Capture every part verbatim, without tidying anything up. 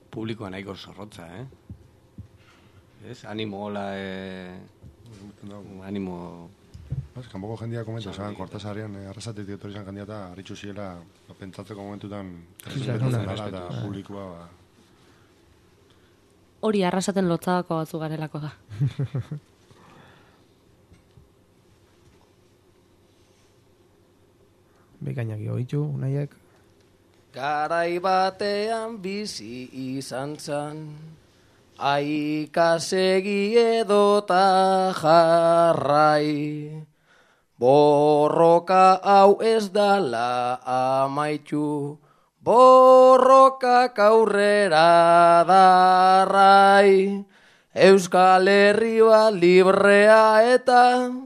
publikoa nahiko zorrotza, eh? Ez? Animo, hola, eh... animo... Kanpoko jendia komentu, zelan, Kortasarian, arrasatik diotor izan jendia eta haritxu ziela, pentsatzeko momentutan, erresumetzen dara eta publikoa, ba... Hori arrasaten lotzadako batzu garelako da. Bekainak joitu, nahiek. Garai batean bizi izan zan, aikasegi edota jarrai. Borroka hau ez dala amaitu, borrokak aurrera darrai. Euskal Herri bat librea eta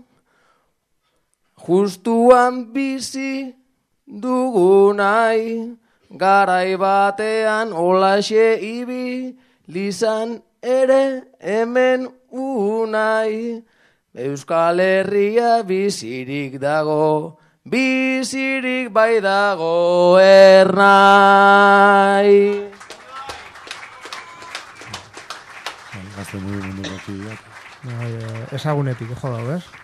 justuan bizi dugunai. Garai batean olaxe ibi lizan ere hemen unai. Euskal Herria bizirik dago, bizirik bai dago ernai. Gazte muy mundu bakiak. Ezagunetik, jo dago, ez?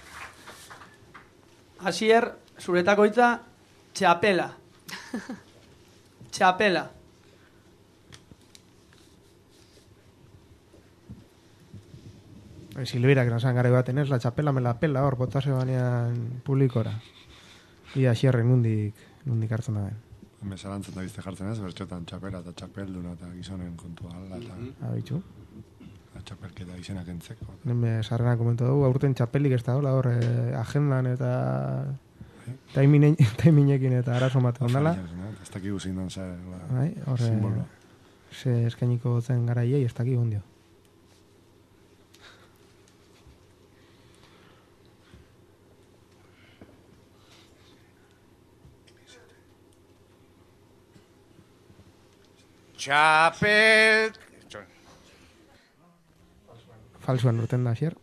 Asier, zuretako hitza, txapela. Txapela. Silveirak nasan gara baten ez, la txapela me la pela hor, botase banean publikora. Ia xierre nundik, nundik hartzen da ben. Hemen zalantzen da bizte jartzen ez, bertxotan txapela eta txapelduna eta gizonen kontua ala eta... Abitxu. Txapelketa izenak entzeko. Neme sarrena komentu dugu, aurten txapelik ez da hola hor, eh, agendan eta... Taiminekin eta arazo mate ondala. Ez daki guzin dan zer, simbolo. Ze eskainiko zen garaiei, ez daki gondio. Txapel... Falsuan urten da, xier?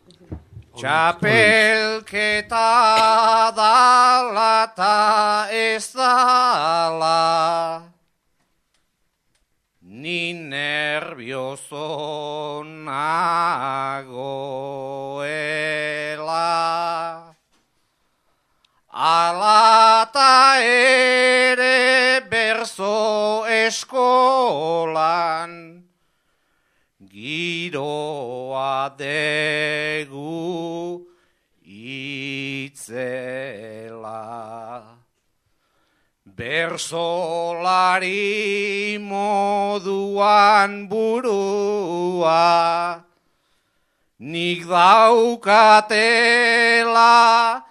Txapelketa dala ta ez dala, ni nervioso nagoela. Alata ere berzo eskolan, giroa degu itzela. Bersolari moduan burua, nik daukatela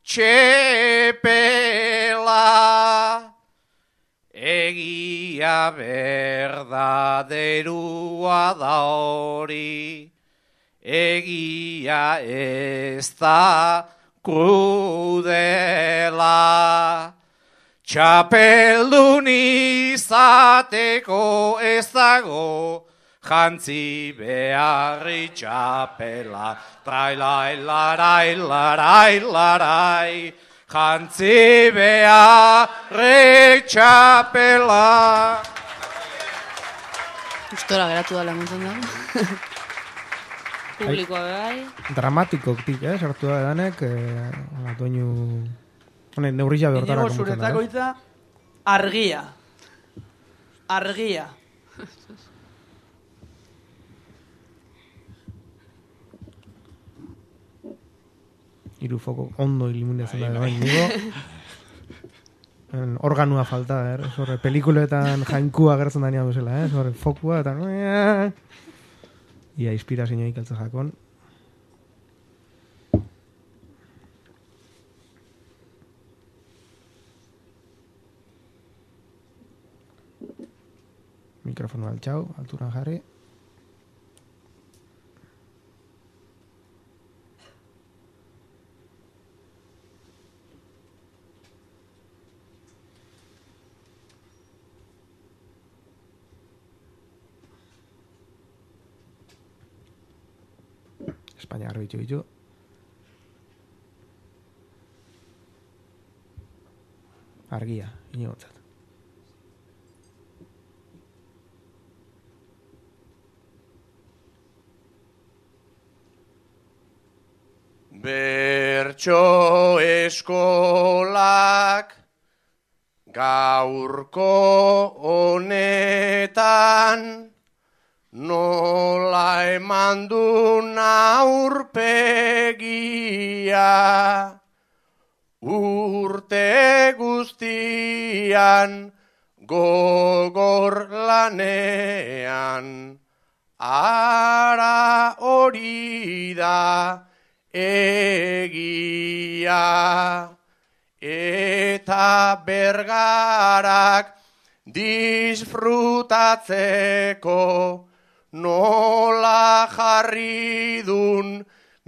txepela. Egia berdaderua da hori, egia ez da krudela. Txapeldun izateko ez dago, jantzi beharri txapela. Trailai, larai, larai, larai. Jantzi beharri txapela. Gustora geratu da laguntzen da. Publikoa bai. Dramatikotik, eh? Sartu da edanek, eh, doinu... Honen, neurria behortara komutzen da. Zuretako hitza, argia. Argia. Hiru foko ondo iluminatzen da bai nigo. Organua falta, eh? Zorre, pelikuletan jainkua gertzen da nian bezala, eh? Zorre, fokua eta... Ia, inspirazioa ikaltza jakon. Mikrofono altxau, alturan jarri. Espainia garbitu ditu. Argia, inotzat. Bertso eskolak gaurko honetan nola eman du aurpegia urte guztian gogor lanean ara hori da egia eta bergarak disfrutatzeko nola jarri dun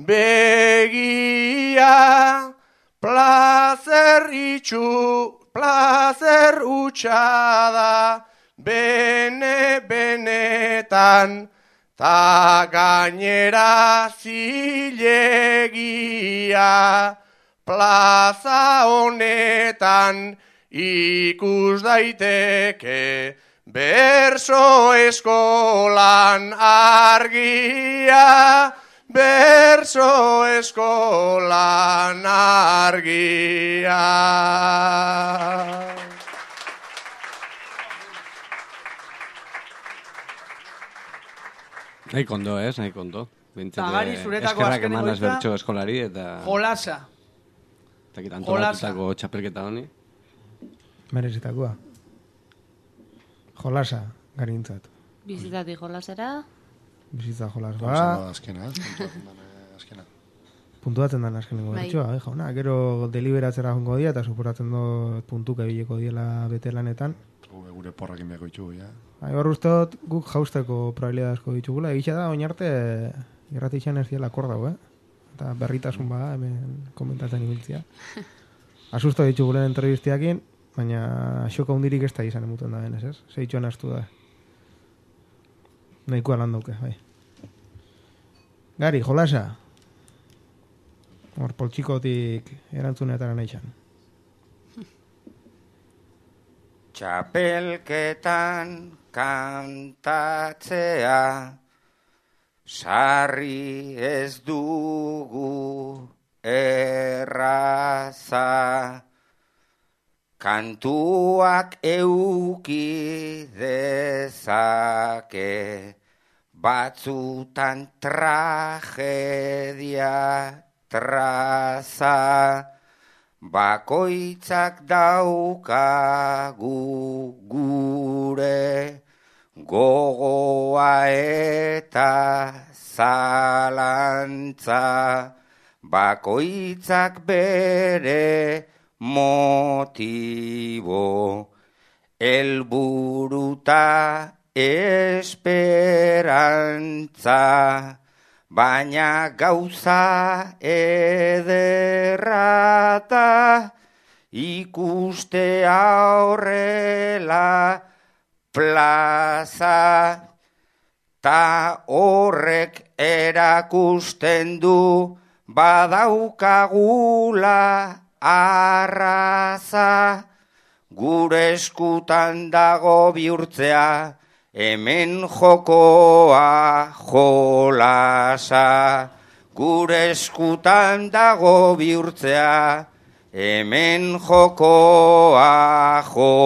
begia plazer itxu, plazer utxada bene benetan ta gainera zilegia plaza honetan ikus daiteke berso eskolan argia, berso eskolan argia. Nahi kondo, ez? Nahi kondo. Tagari zuretako azken egoitza. Bertso eskolari eta... Jolasa. Eta antolatutako txapelketa honi. Merezitakoa. Jolasa, garintzat. Bizitati jolasera. Bizitza jolas ba. Ba, azkena, azkena. Puntuatzen dan azkenengo bertsoa, eh, jauna. Gero deliberatzera jongo dia eta suporatzen do puntuka bileko diela betelanetan. Gure porrakin behako ditugu, ja. Bai, hor ustot guk jausteko probabilidad asko ditugula. Egitxa da, oin arte, irratixan ez diela akordau, eh? Eta berritasun bada, hemen komentatzen ibiltzia. Asusto ditugulen entrevistiakin, baina xoko hundirik ez da izan emuten da benez, ez? Zeitxoan astu da. Nahikoa lan dauke, bai. Gari, jolasa. Hor poltsikotik erantzunetara nahi xan. Txapelketan kantatzea sarri ez dugu erraza, kantuak euki dezake batzutan tragedia traza, bakoitzak daukagu gure gogoa eta zalantza, bakoitzak bere motibo, helburuta esperantza, baina gauza ederrata ikuste aurrela plaza, ta horrek erakusten du badaukagula arraza, gure eskutan dago bihurtzea hemen jokoa jolasa, gure eskutan dago bihurtzea hemen jokoa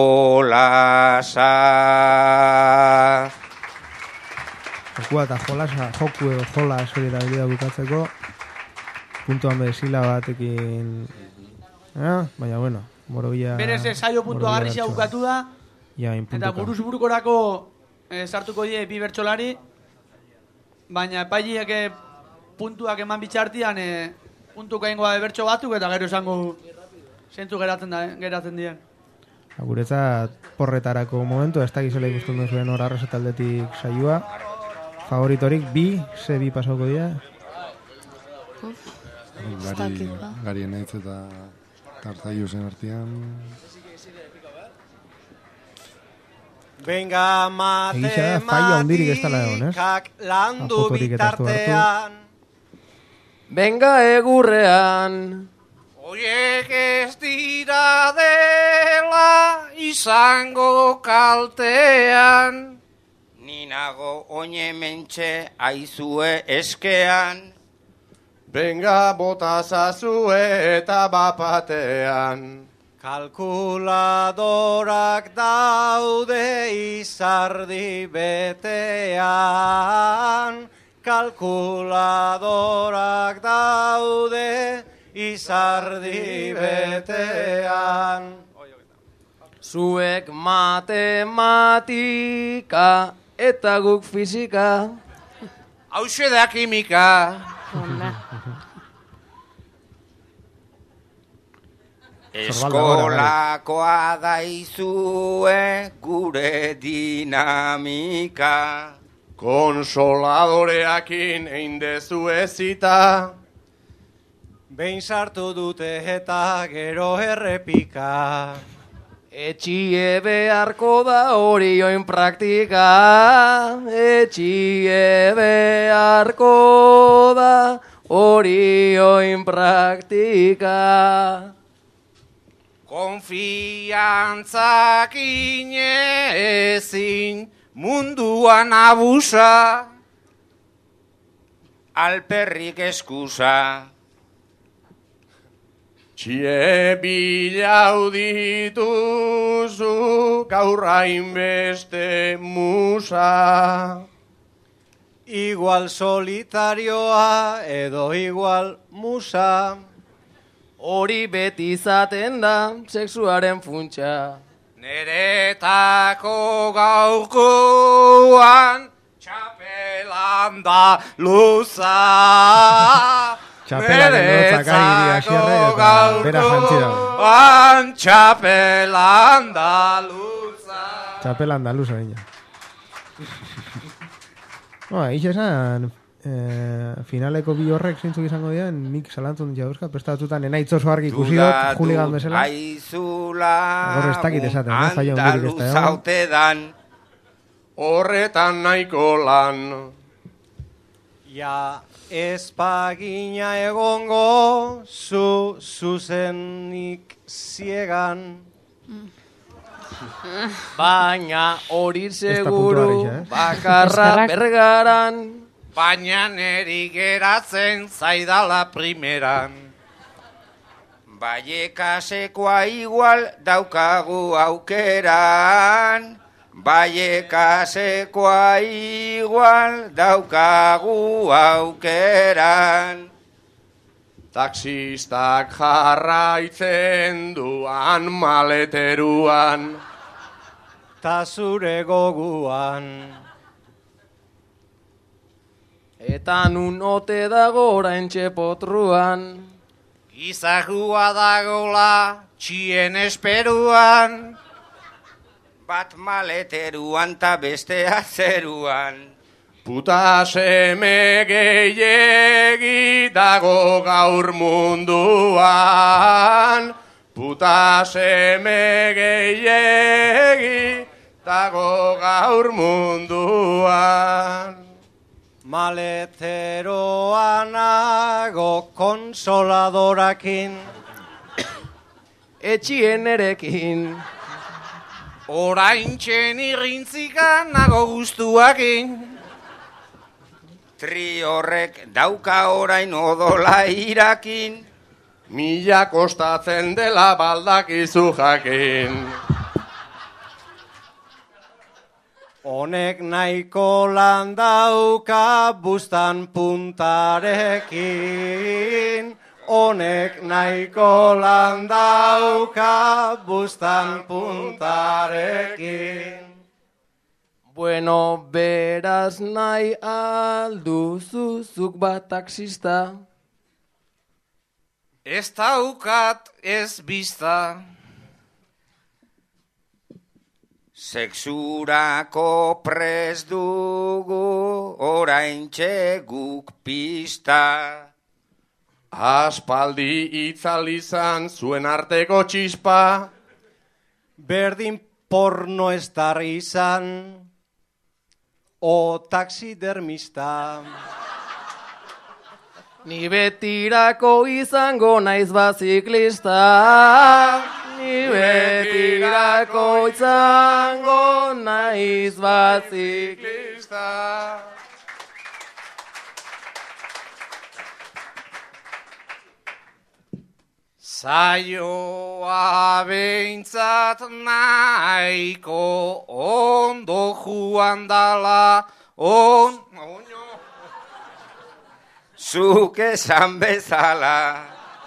jolasa. Jokua eta jolasa, joku edo jolas hori da bidea bukatzeko, puntuan bezila batekin, eh? Baina bueno, borobila... Berez esaio puntua garrisia bukatu da, ja, eta buruz burukorako eh, sartuko die bi bertsolari, baina epailiek eh, puntuak eman bitxartian eh, puntuko egingoa bertso batzuk eta gero esango zentzu geratzen, da, eh, geratzen dien. Guretzat porretarako momentu, ez dakizola ikusten duzuen hor arrasa taldetik saioa. Favoritorik bi, ze bi pasauko dira? Gari, gari enaitz eta tartaiusen artean. Benga matematikak landu bitartean. Benga egurrean. Oiek ez dira dela izango kaltean. Ni nago oine mentxe aizue eskean. Benga botazazu eta bapatean. Kalkuladorak daude izardi betean. Kalkuladorak daude izardi betean. Zuek matematika eta guk fisika. Hauxe da kimika. Eskolakoa daizue gure dinamika. Konsoladoreakin eindezu ezita. Behin sartu dute eta gero errepika. Etxie beharko da orioin praktika. Etxie beharko da orioin praktika. Konfiantzak inezin munduan abusa. Alperrik eskusa. Txie bilau dituzu gaur hainbeste musa. Igual solitarioa edo igual musa. Hori beti izaten da sexuaren funtsa. Neretako gaurkoan txapelan da luza. Txapelan Txapelan da luza. Txapelan da luza, niña. Ba, ix esan, eh, finaleko bi horrek zintzuk izango dian, nik salantzun jauzka, prestatutan enaitz oso argi ikusi dut, juligan bezala. Agor ez dakit esaten, no? Jaio hundirik ez da egon. Horretan nahiko lan. Ja, espagina egongo zu zuzenik ziegan. Baina hori seguru bakarra bergaran. Baina neri geratzen zaidala primeran. Baiekasekoa igual daukagu aukeran. Baiekasekoa igual daukagu aukeran. Taxistak jarraitzen duan maleteruan. Ta zure goguan. Eta nun ote dago oraintxe potruan. Gizagua dagola txien esperuan. Bat maleteruan ta bestea zeruan. Puta seme gehiegi dago gaur munduan. Puta seme gehiegi dago gaur munduan. Maleteroan nago konsoladorakin. Etxien erekin. Oraintxen irrintzikan nago guztuakin. Tri horrek dauka orain odola irakin. Mila kostatzen dela baldakizu jakin. Honek nahiko lan dauka bustan puntarekin. Honek nahiko lan dauka bustan puntarekin. Bueno, beraz nahi alduzuzuk bat taxista. Ez daukat ez bizta. Sexurako prest dugu oraintxe guk pista. Aspaldi itzalizan zuen arteko txispa. Berdin porno estar izan. O taxidermista. Ni betirako izango naiz baziklista. Ni betirako izango naiz baziklista. Saioa behintzat nahiko ondo joan dala, on... Zuk esan bezala.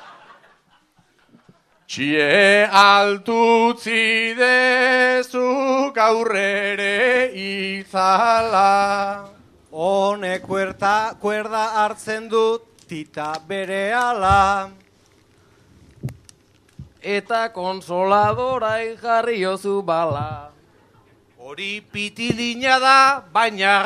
Txie altutzi dezuk aurrere izala. Honek kuerta, kuerda hartzen dut tita berehala. Eta konsoladorai jarriozu bala. Hori pitilina da, baina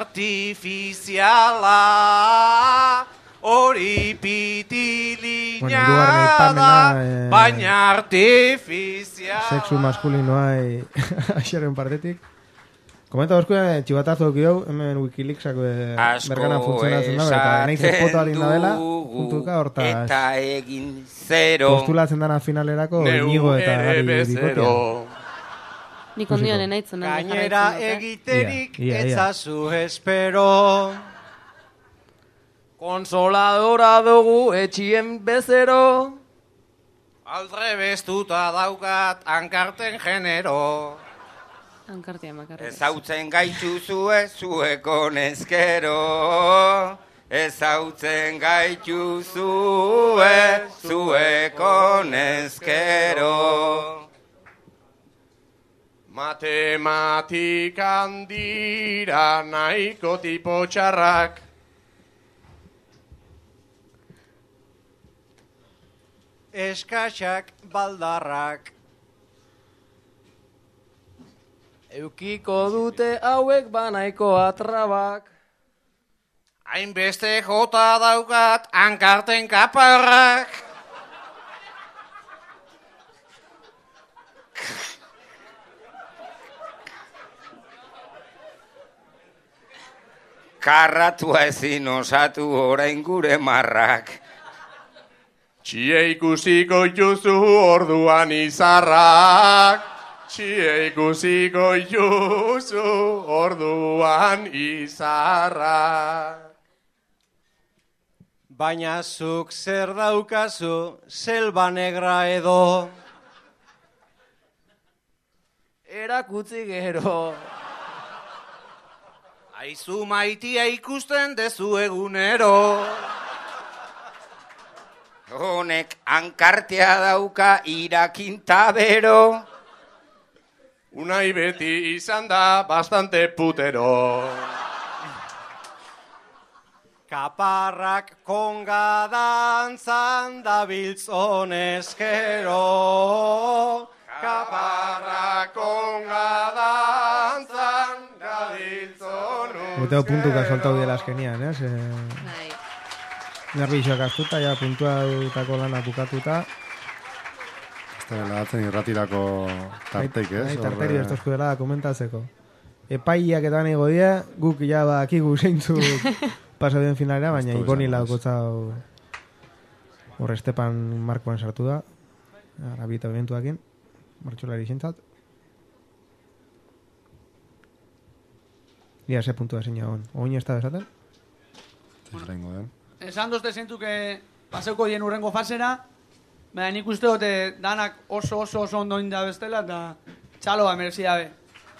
artifiziala. Hori pitilina Bueno, hirugarren aipamena, da, eh, baina artifiziala. Sexu maskulinoa aixeren partetik. Komenta oskuan, txibatazo dugu, hemen Wikileaksak bergana funtzionatzen da, eta nahiz espoto alin da dela, puntuka hortaz. Eta egin zero. Postulatzen dana finalerako, Inigo eta Gari bikotea. Nik ondioan enaitzen. Gainera egiterik Ia, ia, ia. etzazu espero. Konsoladora dugu etxien bezero. Aldre bestuta daukat hankarten genero. Hankartia makarra. Ezautzen gaituzue zueko neskero. Ezautzen gaituzue zueko neskero. Matematikan dira nahiko tipo txarrak. Eskaxak baldarrak. Eukiko dute hauek banaiko atrabak. Hainbeste jota daukat hankarten kaparrak. Karratua ezin osatu orain gure marrak. Txie ikusiko ituzu orduan izarrak. Txie ikusiko ituzu orduan izarrak. Baina zuk zer daukazu selva negra edo. Erakutzi gero. Aizu maitia ikusten dezu egunero. Honek hankartea dauka irakinta bero. Unai beti izan da bastante putero. Kaparrak konga dantzan dabiltzon eskero. Kaparrak konga dantzan dabiltzon eskero. Guteo puntuka soltau dela azkenian, ez? Eh? Bai. Nervixoak astuta, ja puntua dutako lana bukatuta. Ez da lagatzen irratirako tarteik, ez? Nahi tarteri ez tozku dela komentatzeko. Epaiak eta nahi godia, guk ja bakigu zeintzu pasabien finalera, baina ikoni laukotza hor Estepan Markoan sartu da. Arabita eventuakin, martxolari zentzat. Ia, ze puntua zein hon. Oin ez da bezaten? Ez lehenko den. Esan dozte zentuke paseuko dien urrengo fasera, baina nik uste dute danak oso oso oso ondo inda bestela, eta txaloa merezi dabe.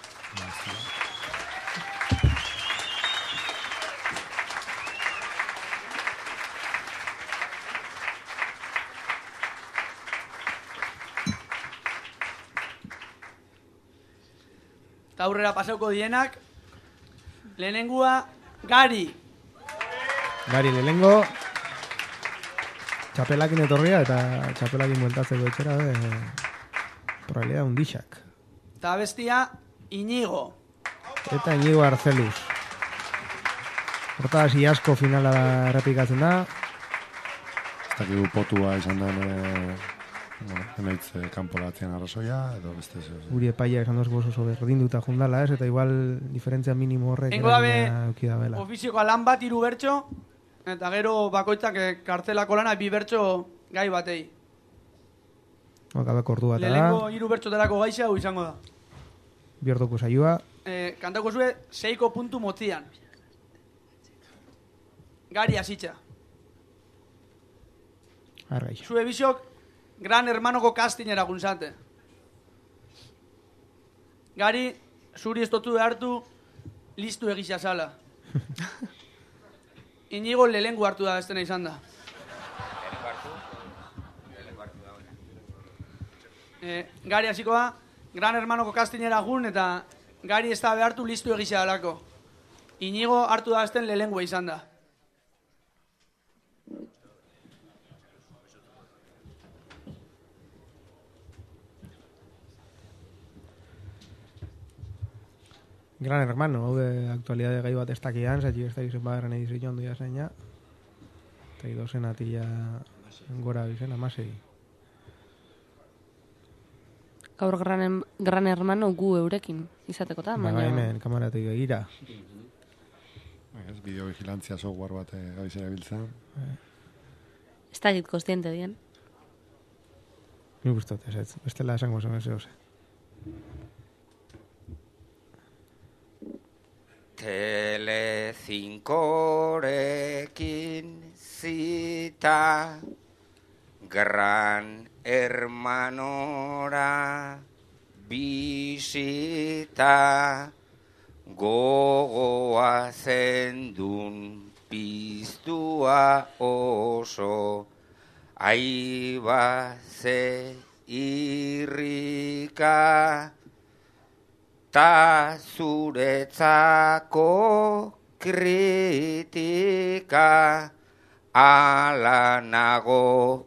Eta aurrera paseuko dienak, lehenengua, Gari. Gari lehengo, txapelakin etorria eta txapelakin bueltatzeko etxera, e, probabilidad undixak. Eta bestia, Inigo. Eta Inigo Arzeluz. Hortaz, iasko finala errepikatzen da. Ez dakigu potua izan den, e, bueno, enaitz e, kanporatzean arrazoia, edo beste ez. Guri epaia esan dozko oso berdinduta jundala, ez? Eta igual diferentzia minimo horrek Engo dabe, eragina ofizioko lan bat hiru bertso, eta gero bakoitzak kartelako lana bi bertso gai batei. Okabeko ordu bat da. Lehenengo hiru bertso delako gaixa hau izango da. Biordoko saioa. Eh, kantako zue seiko puntu motzian. Gari hasitza. Arraixa. Zue bisok Gran Hermanoko castingera gunzate. Gari, zuri ez dotu behartu, listu egizia zala. Inigo lehengu hartu da bestena izan da. E, gari hasiko da, Gran Hermanoko castingera gun eta gari ez da behartu listu egizia dalako. Inigo hartu da besten lehengu izan da. Gran Hermano, hau de aktualidade gai bat ez dakian, zatxik ez dakizen bagarren edizio ondu jaseina. Eta idozen atila gora bizen, amasei. Gaur gran, gran Hermano gu eurekin izateko da, baina... Ba, hemen, kamaratik begira. Ez, bideovigilantzia software bat gabizera biltzen. Ez da git kostiente dien. Ni gustot, ez ez, bestela esango zen ez eose. Telecincorekin zita Gran Hermanora bisita gogoa zendun piztua oso aiba ze irrika ta zuretzako kritika ala nago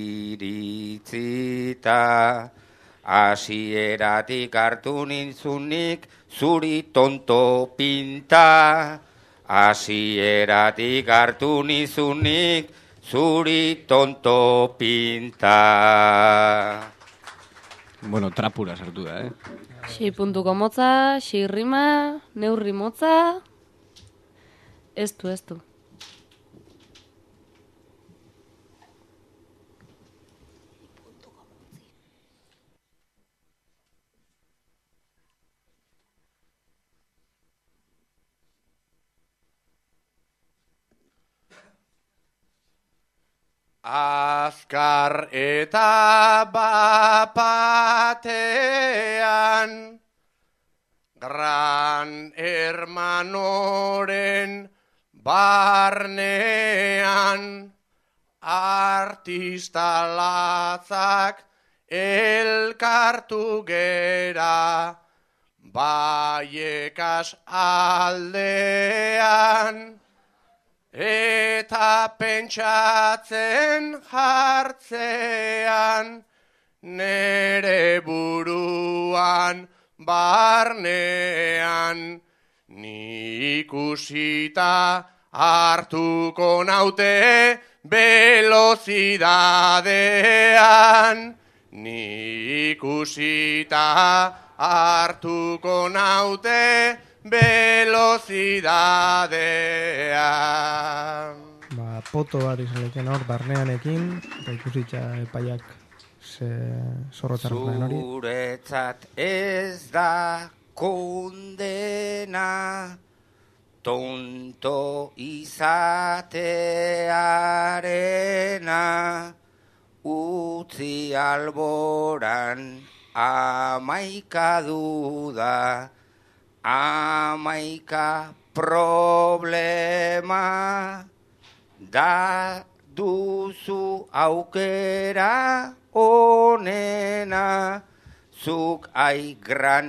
iritzita hasieratik hartu nintzunik zuri tonto pinta hasieratik hartu nintzunik zuri tonto pinta. Bueno, trapura sartu da, eh? Sei puntuko motza, sei rima, neurri motza, ez du, ez du. Azkar eta bapatean Gran Hermanoren barnean artista latzak elkartu gera Baiekas aldean eta pentsatzen jartzean, nere buruan barnean, ni ikusita hartuko naute velozidadean, ni ikusita hartuko naute velozidadean. Ba, poto bat izan leken hor, barneanekin, eta ikusitza epaiak ze zorrotzaren hori. Zuretzat ez da kondena, tonto izatearena, utzi alboran amaika duda, amaika problema, da duzu aukera onena, zuk ai gran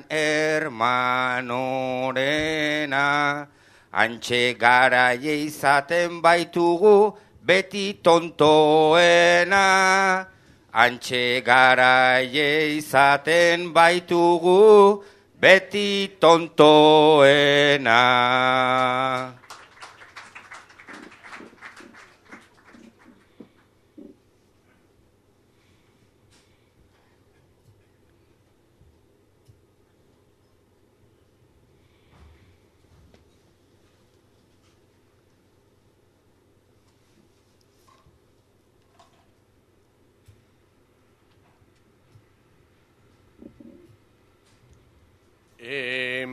hermanorena, antxe garaie izaten baitugu beti tontoena, antxe garaie izaten baitugu beti tontoena.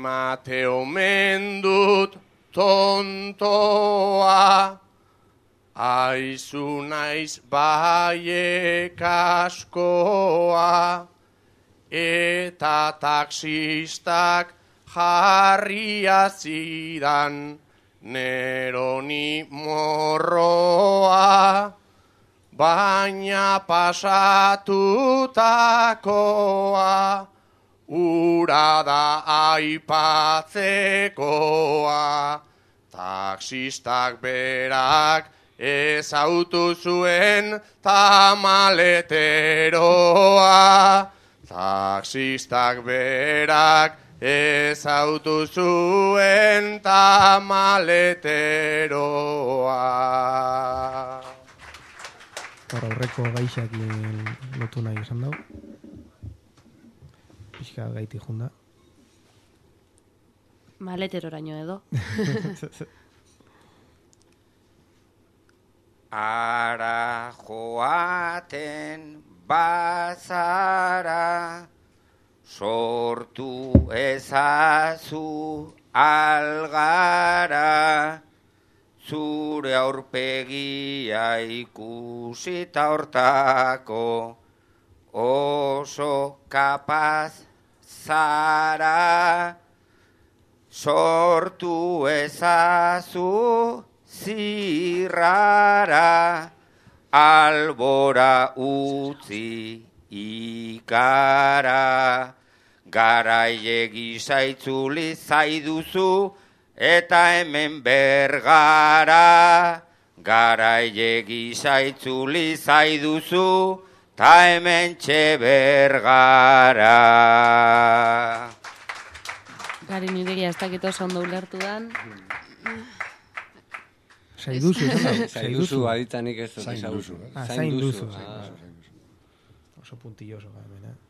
Emate omen dut tontoa, Aizu naiz baiek askoa, eta taksistak jarria zidan neroni morroa, baina pasatutakoa ura da aipatzekoa. Taksistak berak ezautu zuen tamaleteroa. Taksistak berak ezautu zuen tamaleteroa. Hor aurreko gaixakin lotu nahi esan dau. Pixka gaiti junda. Maleteroraino edo. Ara joaten bazara, sortu ezazu algara, zure aurpegia ikusita hortako, oso kapaz zara, sortu ezazu zirrara, albora utzi ikara, garaile gizaitzuli zaiduzu, eta hemen bergara, garaile gizaitzuli zaiduzu, ta hemen txe bergara. Gari niregia ez dakit oso ondo ulertu dan. Zaiduzu, zaiduzu. Zaiduzu, aditanik ez dut Zainduzu, ezagutu. eh? Ah, zainduzu. Ah. Oso puntilloso hemen, eh?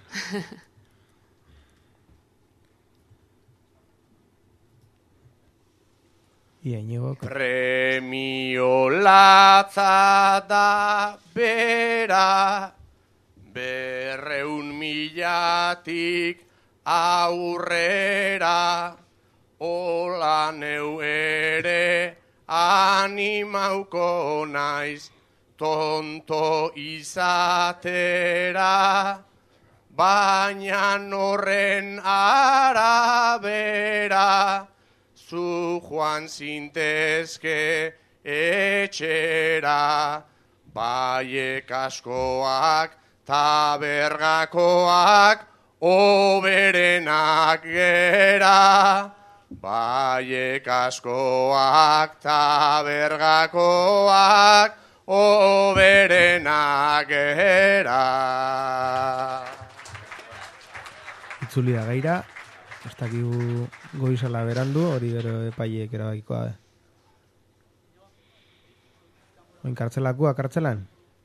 Ia, Iñigo. Premio latza da bera, berreun milatik aurrera, hola neu ere animauko naiz, tonto izatera, baina horren arabera, zu joan zintezke etxera, baiek askoak ta bergakoak oberenak gera, baiek askoak ta bergakoak oberenak gera. Itzuli da gaira, ez dakigu goizala berandu, hori gero epaiek erabakikoa. Eh? Oin kartzelakua, kartzelan?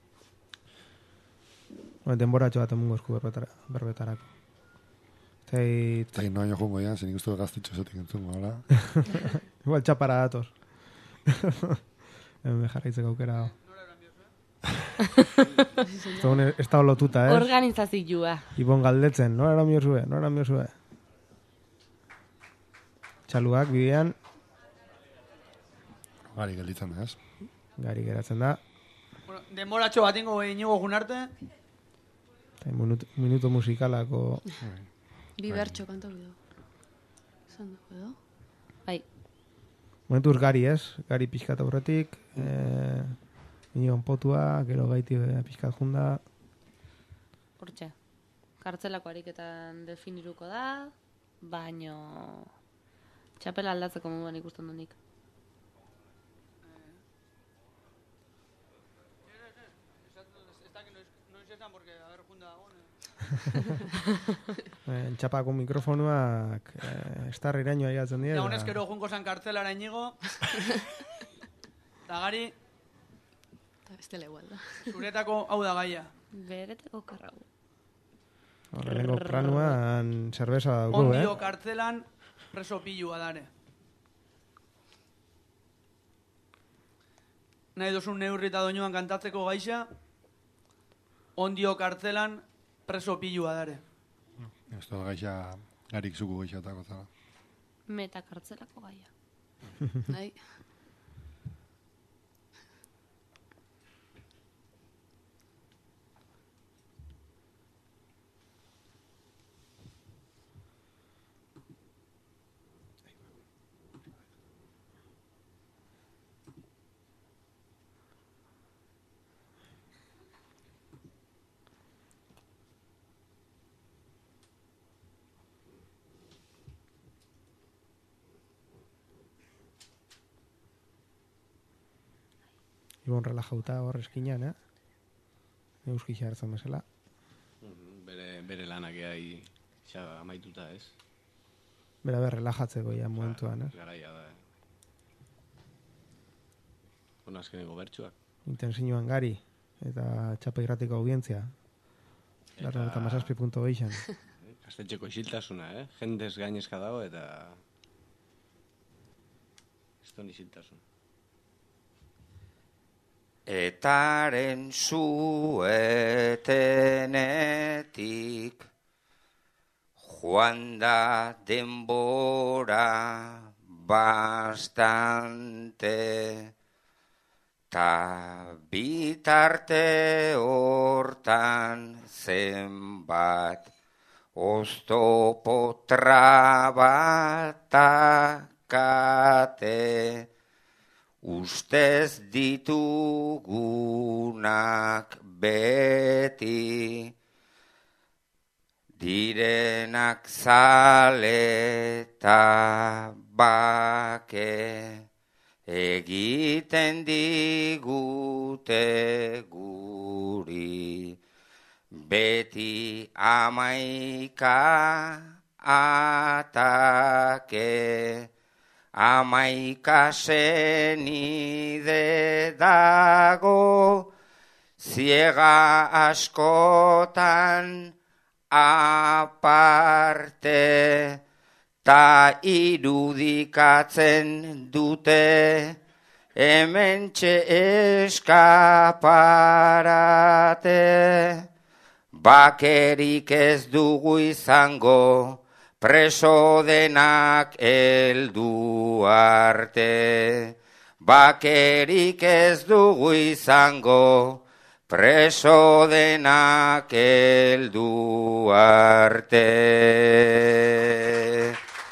Oin denboratxo bat emungo esku berbetara, berbetarako. Zeit... Eta no año jungo ya, zen ikustu gaztitxo esotik entzungo, hola? Igual txapara datoz. Hemen jarraitzeko aukera dago. Ez da lotuta, eh? Organizazioa. Ibon galdetzen, nora eran miozue, nora eran miozue. Txaluak bidean. Gari gelditzen da, ez? Gari geratzen da. Bueno, denboratxo bat ingo Iñigo junarte. Minuto, minuto musikalako... Bi bertxo kanto bido. Esan dugu edo? Bai. Momentuz gari ez, gari pixkat aurretik, eh, Inigon potua, gero gaiti pixkat junda. Hortxe. Kartzelako ariketan definiruko da, baino txapela aldatzeko moduan ikusten dunik. eh, txapako mikrofonuak eh, estar iraino aiatzen dira. Ja, honezkero junko zan kartzelara Iñigo. Eta gari... Eta bestela igual da. Zuretako hau da gaia. Bereteko karrau. Horrengo planuan zerbeza dugu, eh? Ondio kartzelan preso pilua dare. Nahi duzun neurri eta doinuan kantatzeko gaixa, ondio kartzelan preso pilua dare. Ez da gaixa garik zuku gaixatako zara. Meta kartzelako gaia. Bai. Ibon relajauta hor eskinan, eh? Euskixa hartzen bezala. Bere, bere lanak gai xa amaituta, ez? Bera ber, relajatzeko ja momentuan, eh? Garaia da. Bueno, azkeneko bertsuak. Intensinuan gari, eta txapa irratiko audientzia. Eta... eta masazpi punto beixan. Gaztetxeko isiltasuna, eh? Jendez gainezka dago eta... Eston isiltasun. Etaren suetenetik joan da denbora bastante ta bitarte hortan zenbat oztopo trabatakate ustez ditugunak beti direnak zaleta bake egiten digute guri beti amaika atake amaika senide dago, ziega askotan aparte, ta irudikatzen dute, hementxe eskaparate, bakerik ez dugu izango, preso denak heldu arte. Bakerik ez dugu izango, preso denak heldu arte.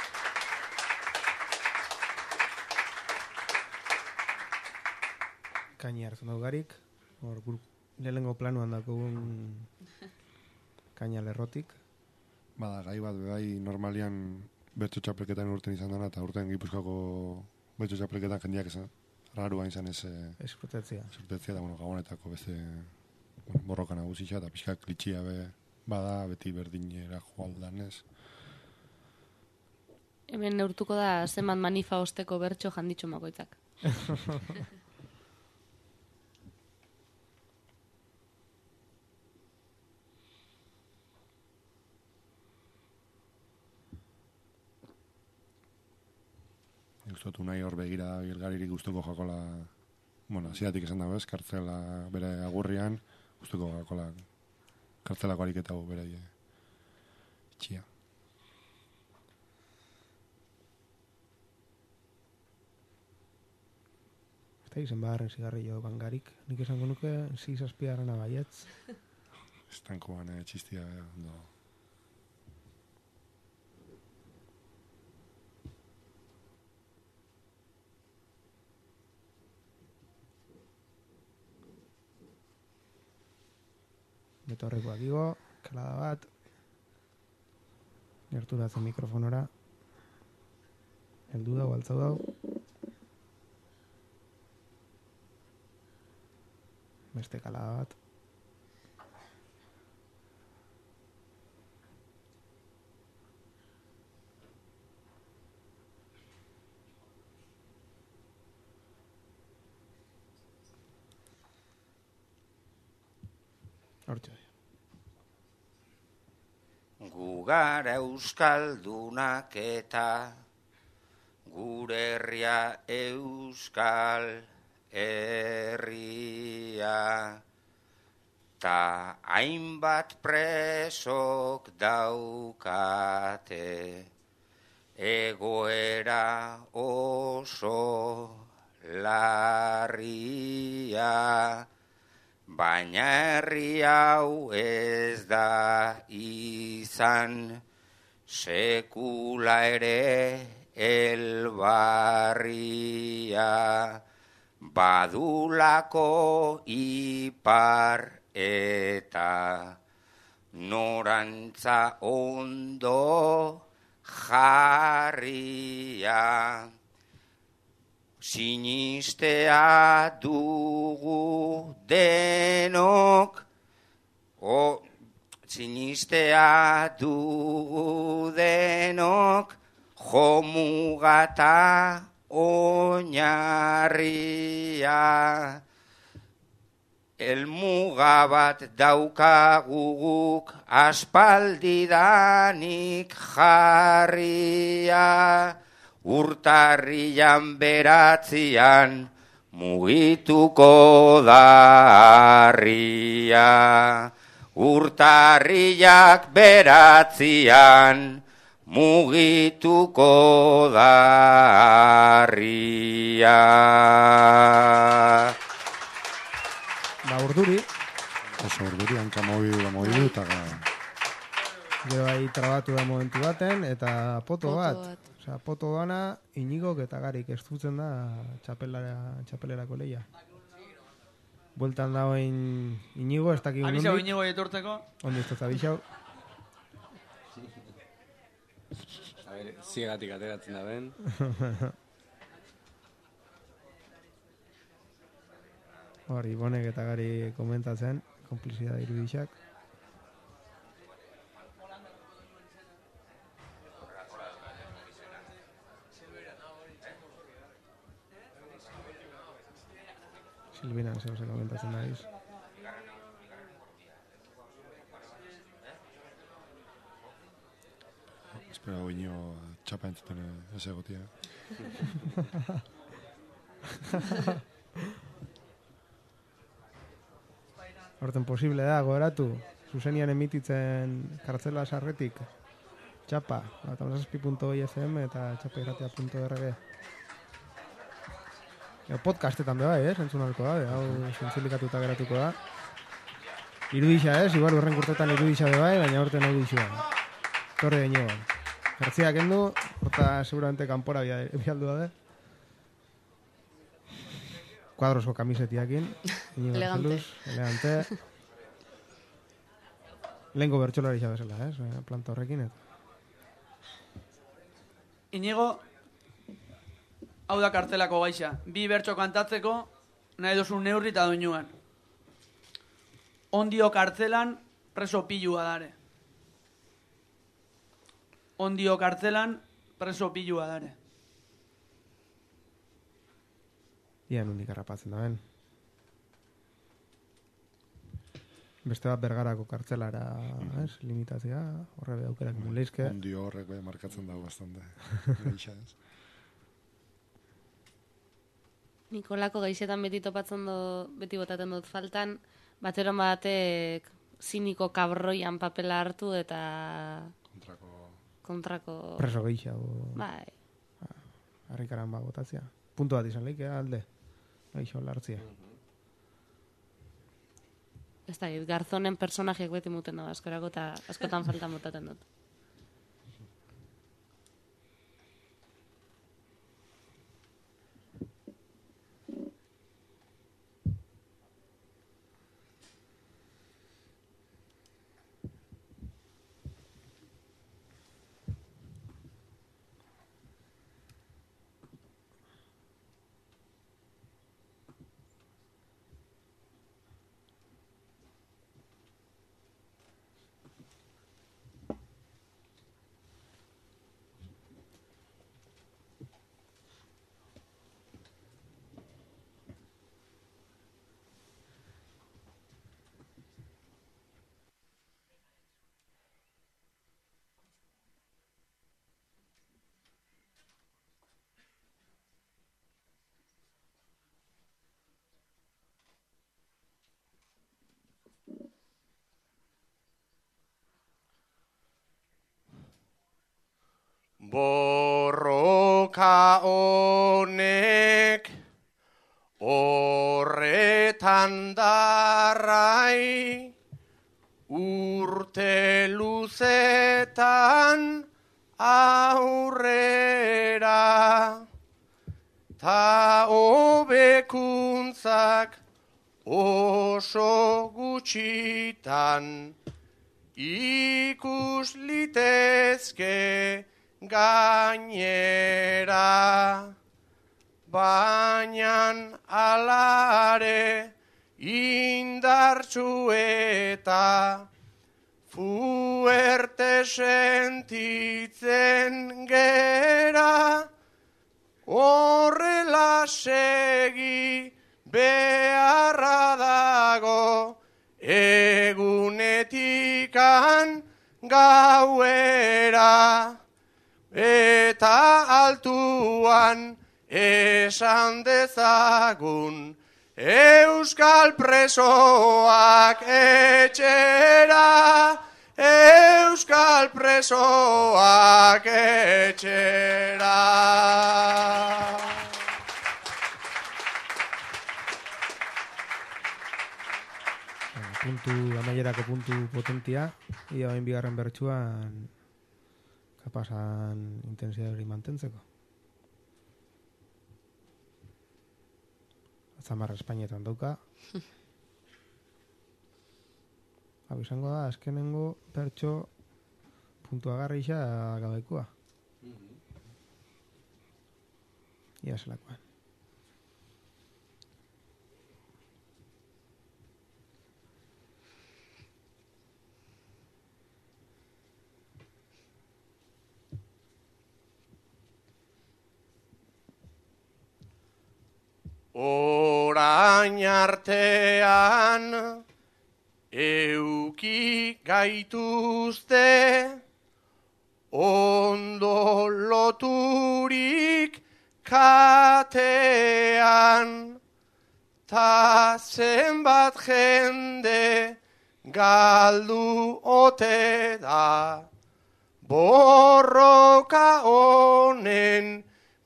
Kaini hartzen daugarik, hor lehenengo planuan dakogun kaina lerrotik. Bada, gai bat, bai, normalian bertso txapelketan urten izan dena, eta urten Gipuzkoako bertso txapelketan jendeak esan, rarua izan ez... Eskurtetzia. Eskurtetzia, da, bueno, gabonetako beste bueno, borroka nagusitza, eta pixka klitxia be, bada, beti berdinera joaldan ez. Hemen neurtuko da zenbat manifa osteko bertso janditxo makoitzak. Gustotu nahi hor begira bilgaririk gustuko jakola, bueno, zidatik esan dago ez, kartzela bere agurrian, gustuko jakola kartzelako ariketa gu bere txia. Eta izen baharren zigarrillo bangarik, nik esango nuke zizazpiarrena baietz. Estankoan eh, txistia, ondo. Beto horrekoak igo, kalada bat, gerturatzen mikrofonora, heldu dau, altzau dau, beste kalada bat, hortxe. Gu gara euskaldunak eta gure herria euskal herria. Ta hainbat presok daukate egoera oso larria. Baina herri hau ez da izan sekula ere elbarria. Badulako ipar eta norantza ondo jarria. sinistea dugu denok, o, sinistea dugu denok, jomugata oinarria. Elmuga bat daukaguguk aspaldidanik jarria, urtarrian beratzian mugituko da harria. Urtarriak beratzian mugituko da harria. Ba, urduri. Oso urduri, hanka mobidu da mobidu, eta ga... Gero bai trabatu da momentu baten, eta poto, Poto bat. bat. Osea, poto dana, Iñigok eta Garik estutzen da txapelara, txapelerako leia. Bueltan da oin Iñigo, ez dakik Abizau Iñigo etortzeko. Ondi ez da abizau. A ber, ziegatik ateratzen da ben. Hor, Ibonek eta Gari komentatzen, konplizidad irudixak. Silvina, zeu ze komentatzen da iz. Espera, oinio txapa entzuten ez egotia. Horten posible da, goberatu, zuzenian emititzen kartzela sarretik, txapa, eta hamazazpi puntu i f m eta txapairatea puntu r g. Podcastetan be bai, eh, entzun ahalko da, hau zintzilikatuta geratuko da. Irudixa ez, igual horren kurtetan irudixa be bai, baina horten audizioa. Torre de Iñigo. Jertziak endu, horta seguramente kanpora bialdua de. Kuadrosko kamisetiakin. Elegante. Elegante. Lehenko bertxolari xabezela, eh? Planta horrekin. Et. Iñigo, hau da kartelako gaixa. Bi bertso kantatzeko, nahi duzu neurri eta doinuan. Ondio kartzelan, preso pilua dare. Ondio kartzelan, preso pilua dare. Ia nundik harrapatzen da ben. Beste bat Bergarako kartzelara, ez, limitazia, horre be aukerak muleizke. Ondio horrek be markatzen dago bastante. Gaixa ez. Nikolako gaixetan beti topatzen do, beti botaten dut faltan, bateron batek ziniko kabroian papela hartu eta... Kontrako... Kontrako... Preso geixa, o... Bai. Harrikaran ba botatzea. Puntu bat izan leike, alde. Geixo lartzia. Ez da, Garzonen personajeak beti muten dago askorako eta askotan faltan botaten dut. Borroka honek horretan darrai, urte luzetan aurrera, ta hobekuntzak oso gutxitan ikus litezke gainera. baina alare indartsu eta fuerte sentitzen gera, horrela segi beharra dago, egunetikan gauera, eta altuan esan dezagun, euskal presoak etxera, euskal presoak etxera. Puntu, amaierako puntu potentia, ia bain bigarren bertsuan kapasan intensidade hori mantentzeko. Zamarra Espainietan dauka. Hau izango da, azkenengo bertso puntua garrixa gabekoa. Ia zelakoan. Orain artean euki gaituzte ondo loturik katean, ta zenbat jende galdu ote da borroka honen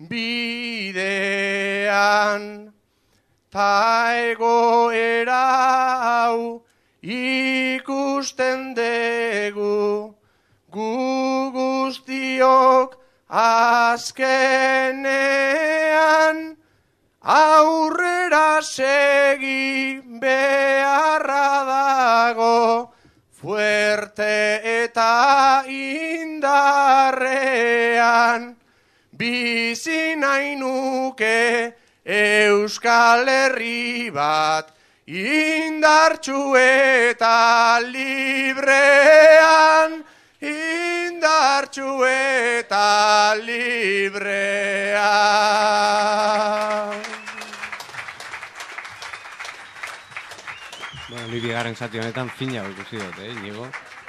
bidean. Ta egoera hau ikusten dugu, gu guztiok azkenean, aurrera segi beharra dago, fuerte eta indarrean, bizi nahi nuke Euskal Herri bat, indartsu eta librean, indartsu eta librean. Bueno, ni bigarren zati honetan fina ikusi dut, eh, Inigo?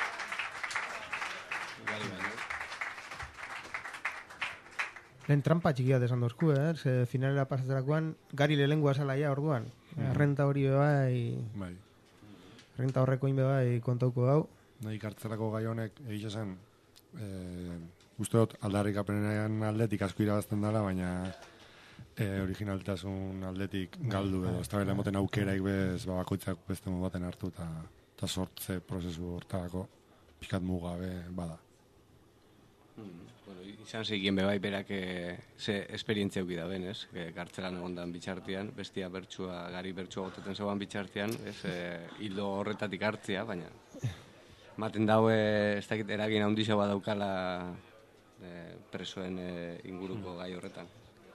Lehen trampa txikia desan dozku, eh? Ze finalera pasatzerakoan, gari lehengoa zelaia orduan. Mm. Renta hori bebai... Bai. Renta horreko inbe bai kontauko hau. Nahi kartzelako gai honek egiz esan, eh, uste dut aldarrikapenean aldetik asko irabazten dela, baina eh, originaltasun aldetik galdu edo. Ez da bela emoten aukeraik bez, bakoitzak beste modu baten hartu eta sortze prozesu hortarako pikat mugabe bada. Hmm. Bueno, izan zegien bebai berak e, ze esperientzia euki da ben, ez? E, kartzelan egondan bitxartian, bestia bertsua, gari bertsua gotaten zegoan bitxartian, ez? E, hildo horretatik hartzia, baina maten daue, ez dakit eragin handixa badaukala e, presoen e, inguruko gai horretan.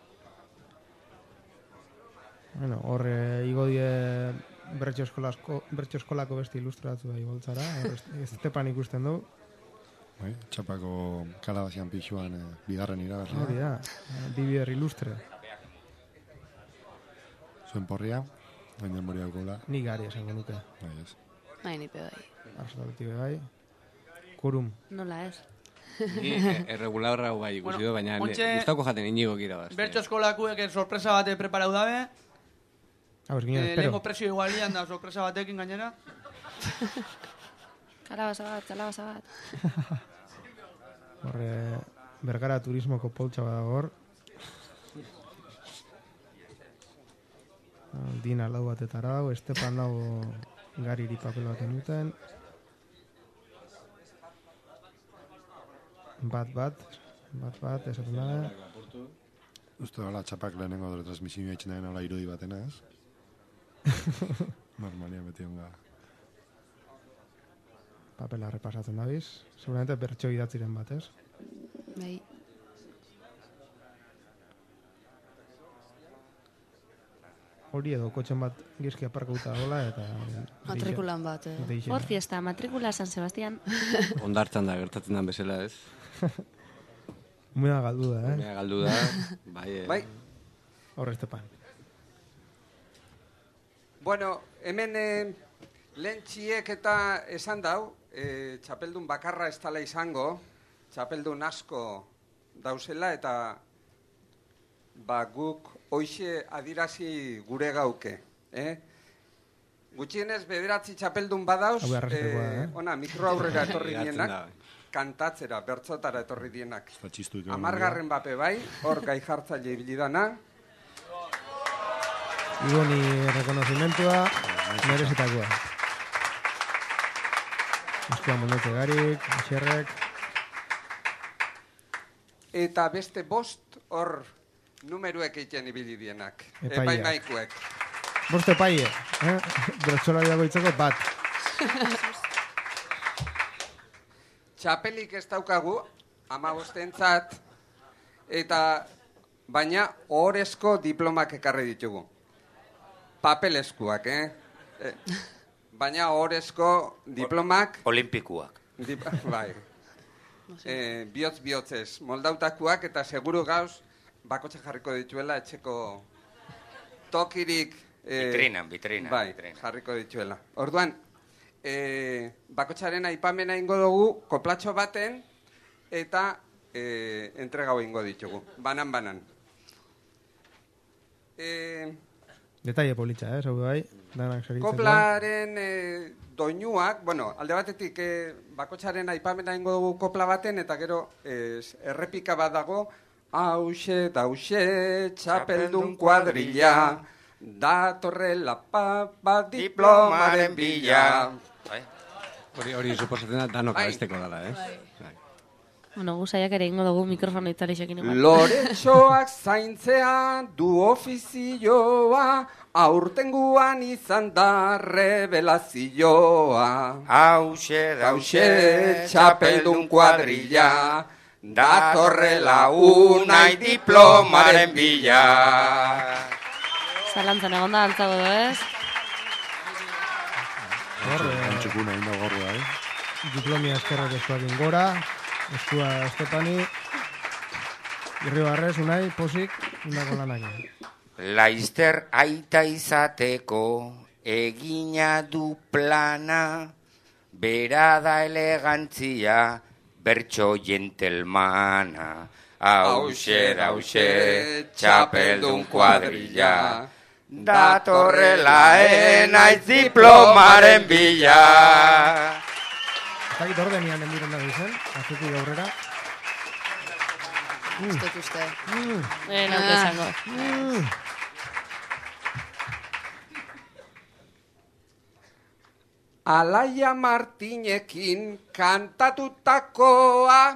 Bueno, hor e, igo die bertso eskolako, bertso eskolako beste ilustratu da iboltzara, hor Estepan ikusten du. Bai, txapako kalabazian pixuan eh, bigarren irabazlea. Hori da, bibier ilustre. Zuen porria, hain den moria dukula. Ni gari esango nuke. Bai, ez. Bai, nipe bai. Arzatalti bai. Kurum. Nola ez? Ni erregularra bai ikusi du, baina gustauko jaten Inigo irabaz. Bertso eskolakuek sorpresa bate preparau dabe. Hau, eskin espero. Lehenko presio igualian da sorpresa batekin gainera. Kalabaza bat, kalabaza bat. Horre, Bergara turismoko poltsa bada hor. Dina lau batetara dago, Estepan dago gariri papel baten duten. Bat bat, bat bat, esaten dabe. Uste dala txapak lehenengo dure transmisioa itxen dagoen ala irudi batena, ez? Normalia beti onga. Papela repasatzen dabiz. Seguramente bertso idatziren bat, ez? Bai. hori edo kotxen bat gizki aparkauta gola eta... Matrikulan bat, eh. Ford Fiesta, matrikula San Sebastián. Ondartzan da, gertatzen den bezala, ez? Umea galdu da, eh? Umea galdu da, bai... Eh. Bai. Horre Estepan. Bueno, hemen eh, lehen txiek eta esan dau, eh, txapeldun bakarra ez tala izango, txapeldun asko dauzela eta ba guk hoixe adirazi gure gauke. Eh? Gutxienez bederatzi txapeldun badauz, eh, eh? ona, mikro aurrera etorri dienak, kantatzera, bertzotara etorri dienak. Amargarren bape bai, hor gai jartzaile ibilidana. Igoni rekonozimentua, merezitakoa. Eskua mondotze garik, xerrek. Eta beste bost hor numeruek egiten ibili dienak. Epaiak. Epaimaikuek. Bost epaie, eh? Bertsolari dagoitzeko bat. Txapelik ez daukagu, ama bostentzat, eta baina ohorezko diplomak ekarri ditugu. Papeleskuak, eh? eh baina ohorezko diplomak... Olimpikuak. Dip, bai. Eh, bihotz-bihotzez moldautakuak eta seguru gauz bakotxe jarriko dituela etxeko tokirik... Eh, vitrinan, vitrinan. Bai, vitrina. Jarriko dituela. Orduan, eh, bakotxaren aipamena ingo dugu koplatxo baten eta eh, entregau ingo ditugu. Banan-banan. Eh... Detaile politxa, eh, zaude bai, danak segitzeko. Koplaren eh, doinuak, bueno, alde batetik eh, bakotxaren aipamena ingo dugu kopla baten, eta gero eh, errepika bat dago, hause, dause, txapeldun kuadrilla, datorrela papa diplomaren bila. Hori, hori, suposatzen da, danok abesteko dala, eh? Bai. Bueno, guzaiak ere ingo dugu mikrofono itzalixekin igual. Loretxoak zaintzea du ofizioa, aurtenguan izan da revelazioa. Hauxe, hauxe, txapeldun kuadrilla, datorrela unai diplomaren bila. Zalantzan egon da antzago du, ez? Horre, Antxukuna inda gorra, eh? Diplomia eskerrak eskuakin gora, eskua Estepani, Irribarrez, unai, posik, indako lanak. Laizter aita izateko egina du plana, berada elegantzia, bertso jentelmana. Hauxe, hauxe, txapeldun kuadrilla, datorrela enaiz diplomaren bila. Eta git orde nian endiren dago izen, azutik aurrera. Uste, uste. Eh, nauke esango. Alaia Martinekin kantatutakoa.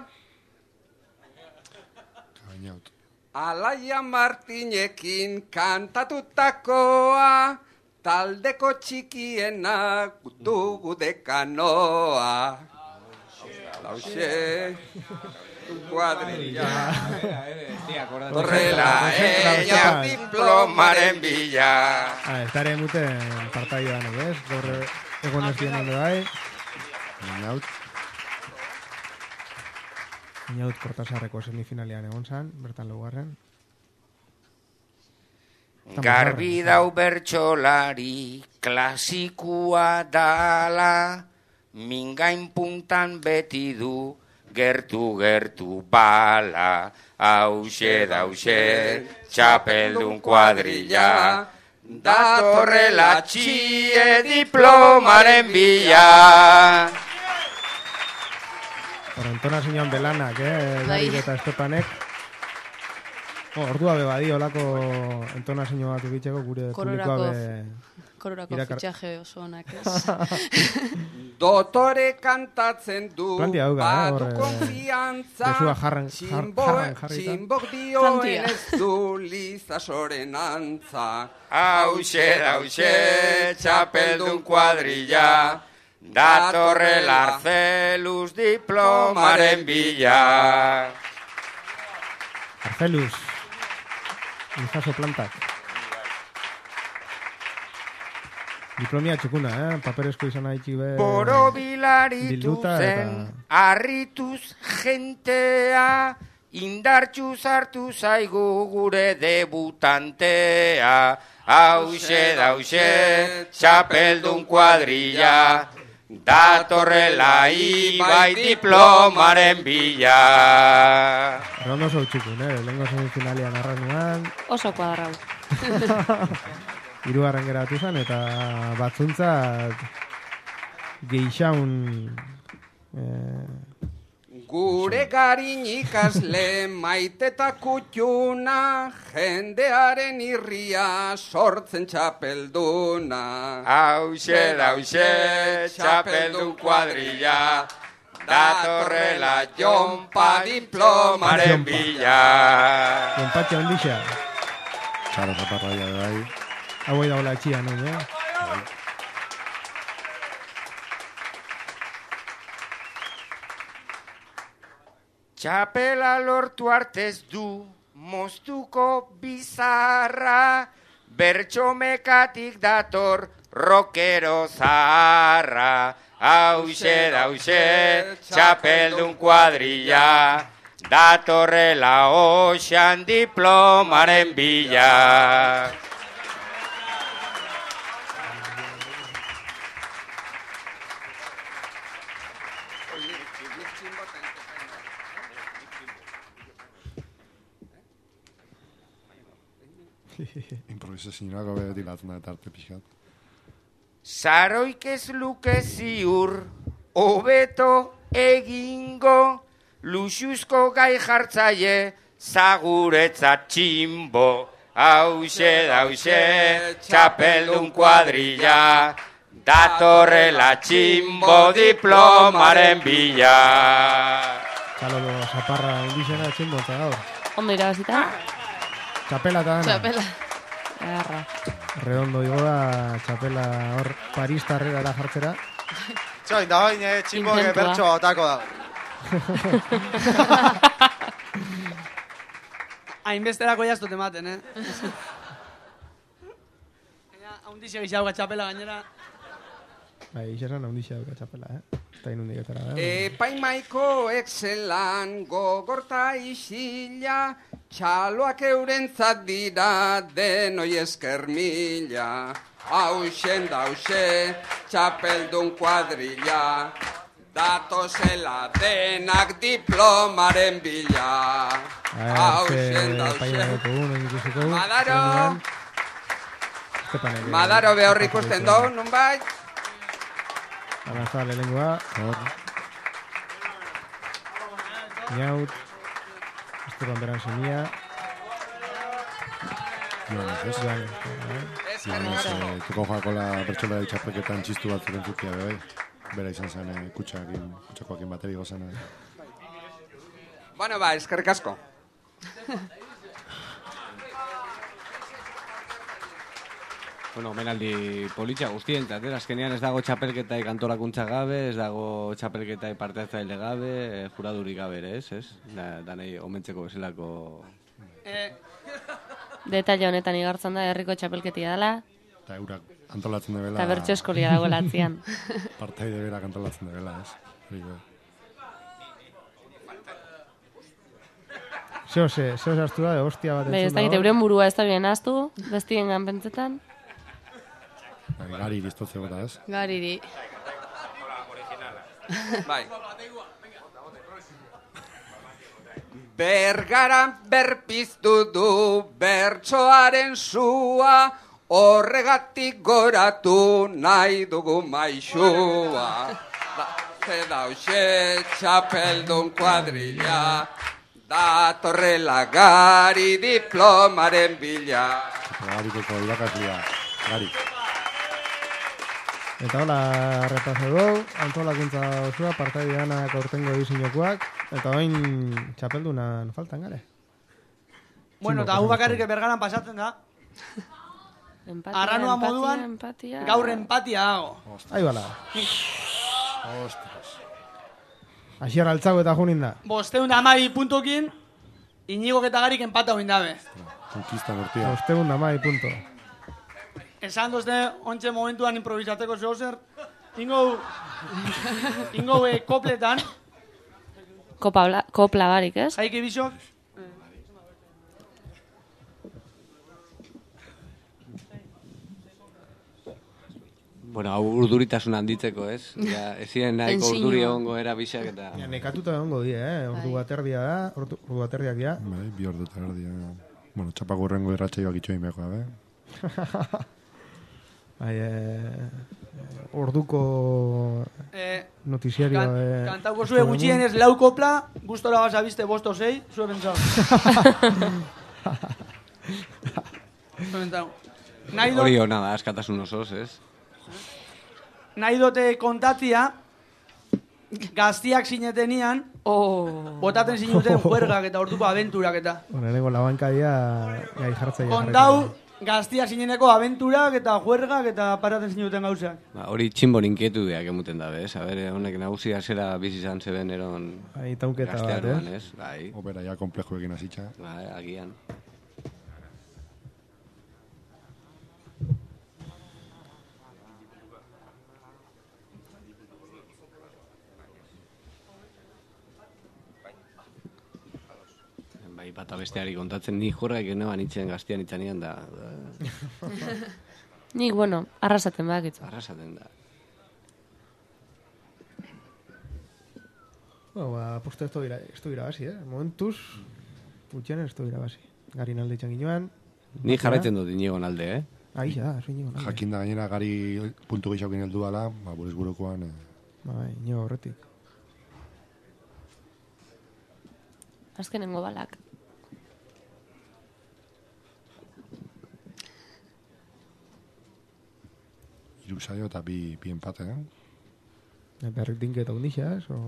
Alaia Martinekin kantatutakoa, taldeko txikienak dugu dekanoa. Lauxe, kuadrilla, torrela eia diplomaren bila. Ah, estaren duten partaioa nago, ez? Gaur egon ez dien alde bai. Inaut. Inaut Kortasarreko semifinalean egon zan, bertan laugarren. Garbi dau bertsolari klasikua dala, mingain puntan beti du gertu-gertu bala. Hauxe, hauxe, txapeldun kuadrilla, datorrela txie diplomaren bila. Hor, entonazioan belanak, eh? Garik eta Estepanek. Oh, ordua beba di, olako entonazio bat egiteko gure publikoa be... Kororako fitxaje oso onak, ez? Dotore kantatzen du, Plantia hauga, eh? badu konfiantza, Jesua jarran, jarran jarrita. tximbok dioen ez du lizasoren antza. Hauxe, hauxe, txapeldun kuadrilla, datorrela Arcelus diplomaren bila. Arcelus, lizaso plantak. Diplomia txukuna, eh? Paperezko izan haitxik be... Borobilaritzen, harrituz jentea, indartxuz hartu zaigu gure debutantea. Hauxe, hauxe, txapeldun kuadrilla, datorrela ibai diplomaren bila. Errondo oso txukun, eh? Lehenko semifinalian arranuan. Oso kuadrau. Hirugarren geratu zen, eta batzuntzat geixaun... Eh, Gure garin ikasle maite eta kutxuna, jendearen irria sortzen txapelduna. Hauxe, hauxe, txapeldun kuadrilla, datorrela jonpa diplomaren bila. Jonpatxe ondixa. Txaro zaparraia da bai. Hau bai daula etxia, no, eh? Txapela lortu artez du, moztuko bizarra, bertxomekatik dator rockero zaharra. Hauxe, hauxe, txapeldun kuadrilla, datorrela oxan diplomaren bila. Improvisazioak hobe dilatzen da eta arte pixkat. Zaroik ez luke ziur, hobeto egingo, luxuzko gai jartzaile, zaguretzat tximbo. Hauxe, hauxe, txapeldun kuadrilla, datorrela tximbo diplomaren bila. Txalolo, zaparra indizena tximbo eta gaur. Ondo irabazita? Txapela eta dana. Txapela. Agarra. Redondo igo da txapela hor Paristarrera da jartzera. Txoin, da bain, eh, tximbo que bertxo otako da. Hainbesterako jaztot ematen, eh? Haundixe gixauka txapela gainera. Bai, ixesan haundixe dauka txapela, eh? Eta inundik etara, eh? Epaimaiko exelan gogorta isila, txaloak eurentzat dira denoi esker mila. Hauxen dauxe, txapeldun kuadrilla, datozela denak diplomaren bila. Hauxen dauxe. Madaro! Madaro behor ikusten do, nun bai? Arrazta lehengoa. Hor. Niaut. Esteban Beran semia. Joan, ez? Joan, ez? Tuko joakola bertxola ditxapeketan txistu bat zuten zutia, bai. Bera izan zen kutsakin, kutsakoakin bateri gozena. Bueno, ba, eskerrik asko. Bueno, omenaldi politxa guztientzat, eh? Azkenean ez dago txapelketai kantolakuntza gabe, ez dago txapelketai parte hartzaile gabe, eh, juradurik gabe ere, ez, ez? Da, danei omentzeko bezalako... Eh. Detaile honetan igartzen da, herriko txapelketia dela. Eta eurak antolatzen debela... Eta bertxo eskolia dago latzian. Partaide berak antolatzen debela, ez? Rigo. Zeo, ze, zeo zaztu da, hostia bat entzun dago. Ez da, euren burua ez da bien aztu, bestien ganpentzetan. Gari iristotze gota, ez? Gariri. Bai. Bergaran berpiztu du bertsoaren sua, horregatik goratu nahi dugu maixua. Ze dauxe txapeldun kuadrilla, datorrela gari diplomaren bila. Garikoko irakaslia, gari. Eta hola, repaso dugu, antolakuntza osua, partaide danak aurtengo edizinokoak, eta oin txapeldunan faltan gare. Bueno, eta hau bakarrik bergaran pasatzen da. Empatia, Arranua empatia, moduan, empatia. gaur empatia dago. Ahí bala. Ostras. Asier altzago eta junin da. Bosteun da amabi puntokin, Iñigok eta Garik empata hoin dabe. Konkista nortia. Bosteun da mai punto. esan dozte ontxe momentuan improvisateko zeo zer, ingo, ingo e, kopletan, Kopla, kopla barik, ez? Jaiki bisok, Bueno, hau urduritasun handitzeko, ez? Ja, ezien nahiko Tensiño. urduri egongo era bisak eta... Ja, nekatuta egongo dira, eh? Ordu bat erdia da, ordu, ordu bat erdiak dira. Bai, bi ordu eta erdia. Bueno, txapagurrengo irratxaioak itxoin bekoa, be? Bai, eh, orduko eh, notiziarioa... kan, eh, kantauko zue gutxienez lau kopla, gustora gasa bizte bosto zei, zue pentsau. Zue pentsau. Nahi dut, Hori hona da, askatasun osoz, ez? nahi dute kontatzia, gaztiak sinetenian, Oh. botaten sinuten juergak eta orduko abenturak eta. Bueno, lehenko labankadia gai jartzaia. Kontau, gaztiak sineneko abenturak eta juergak eta paraten sinuten gauzak. Ba, hori tximbon inkietudeak emuten da, bez? A ber, honek nagusia zera bizi izan zeben eron Bai, taunketa bat, gaztearuan, ez? ez? Bai, Opera ja komplejoekin hasitza. bai, agian. Bai, bata besteari kontatzen ni jorrak genean itzen gaztian itzanean da. Nik, bueno, arrasaten bakitzu. Arrasaten da. Bueno, ba, posto ez du irabazi, eh? Momentuz, gutxien ez du irabazi. Garin alde itxan ginoan. Ni jarraitzen dut inigon alde, eh? Ah, isa da, zu inigon alde. Jakin da gainera gari puntu geixaukin heldu dala, ba, buruz burukoan... Eh, Ba, bai, inigo horretik. Azkenengo balak. Hiru saio eta bi, bi empate, eh? Berrik dinketa undixas, o...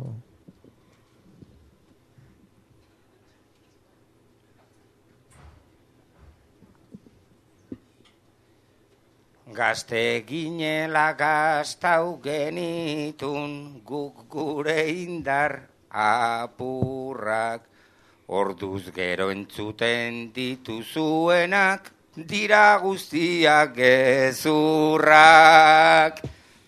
Gazte ginela gaztau genitun guk gure indar apurrak. Orduz gero entzuten dituzuenak dira guztiak gezurrak.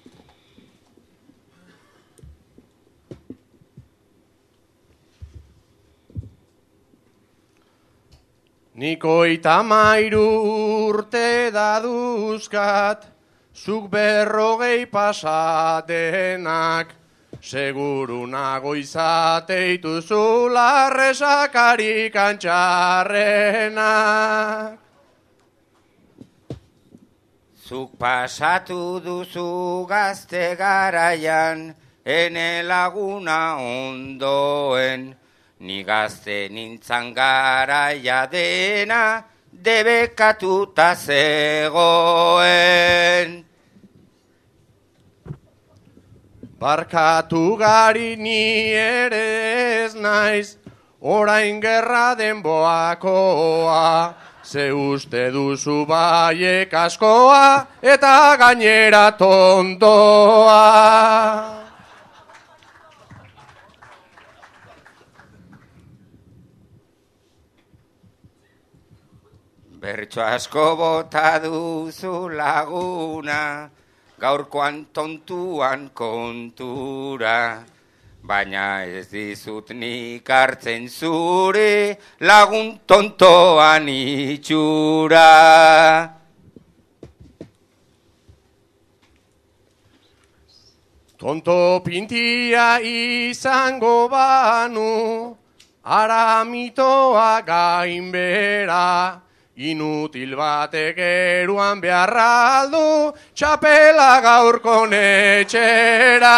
Niko itamairu urte daduzkat, zuk berrogei pasatenak, seguru nago izateitu zularresakari kantxarrenak. Zuk pasatu duzu gazte garaian, ene laguna ondoen, ni gazte nintzan garaia dena, debekatuta zegoen. Barkatu gari ni ere ez naiz, orain gerra denboakoa, ze uste duzu baiek askoa, eta gainera tontoa. Bertso asko bota duzu laguna, gaurkoan tontuan kontura, baina ez dizut nik hartzen zure lagun tontoan itxura. Tonto pintia izango banu, aramitoa gainbera, inutil batek eruan beharra aldu, txapela gaurko netxera.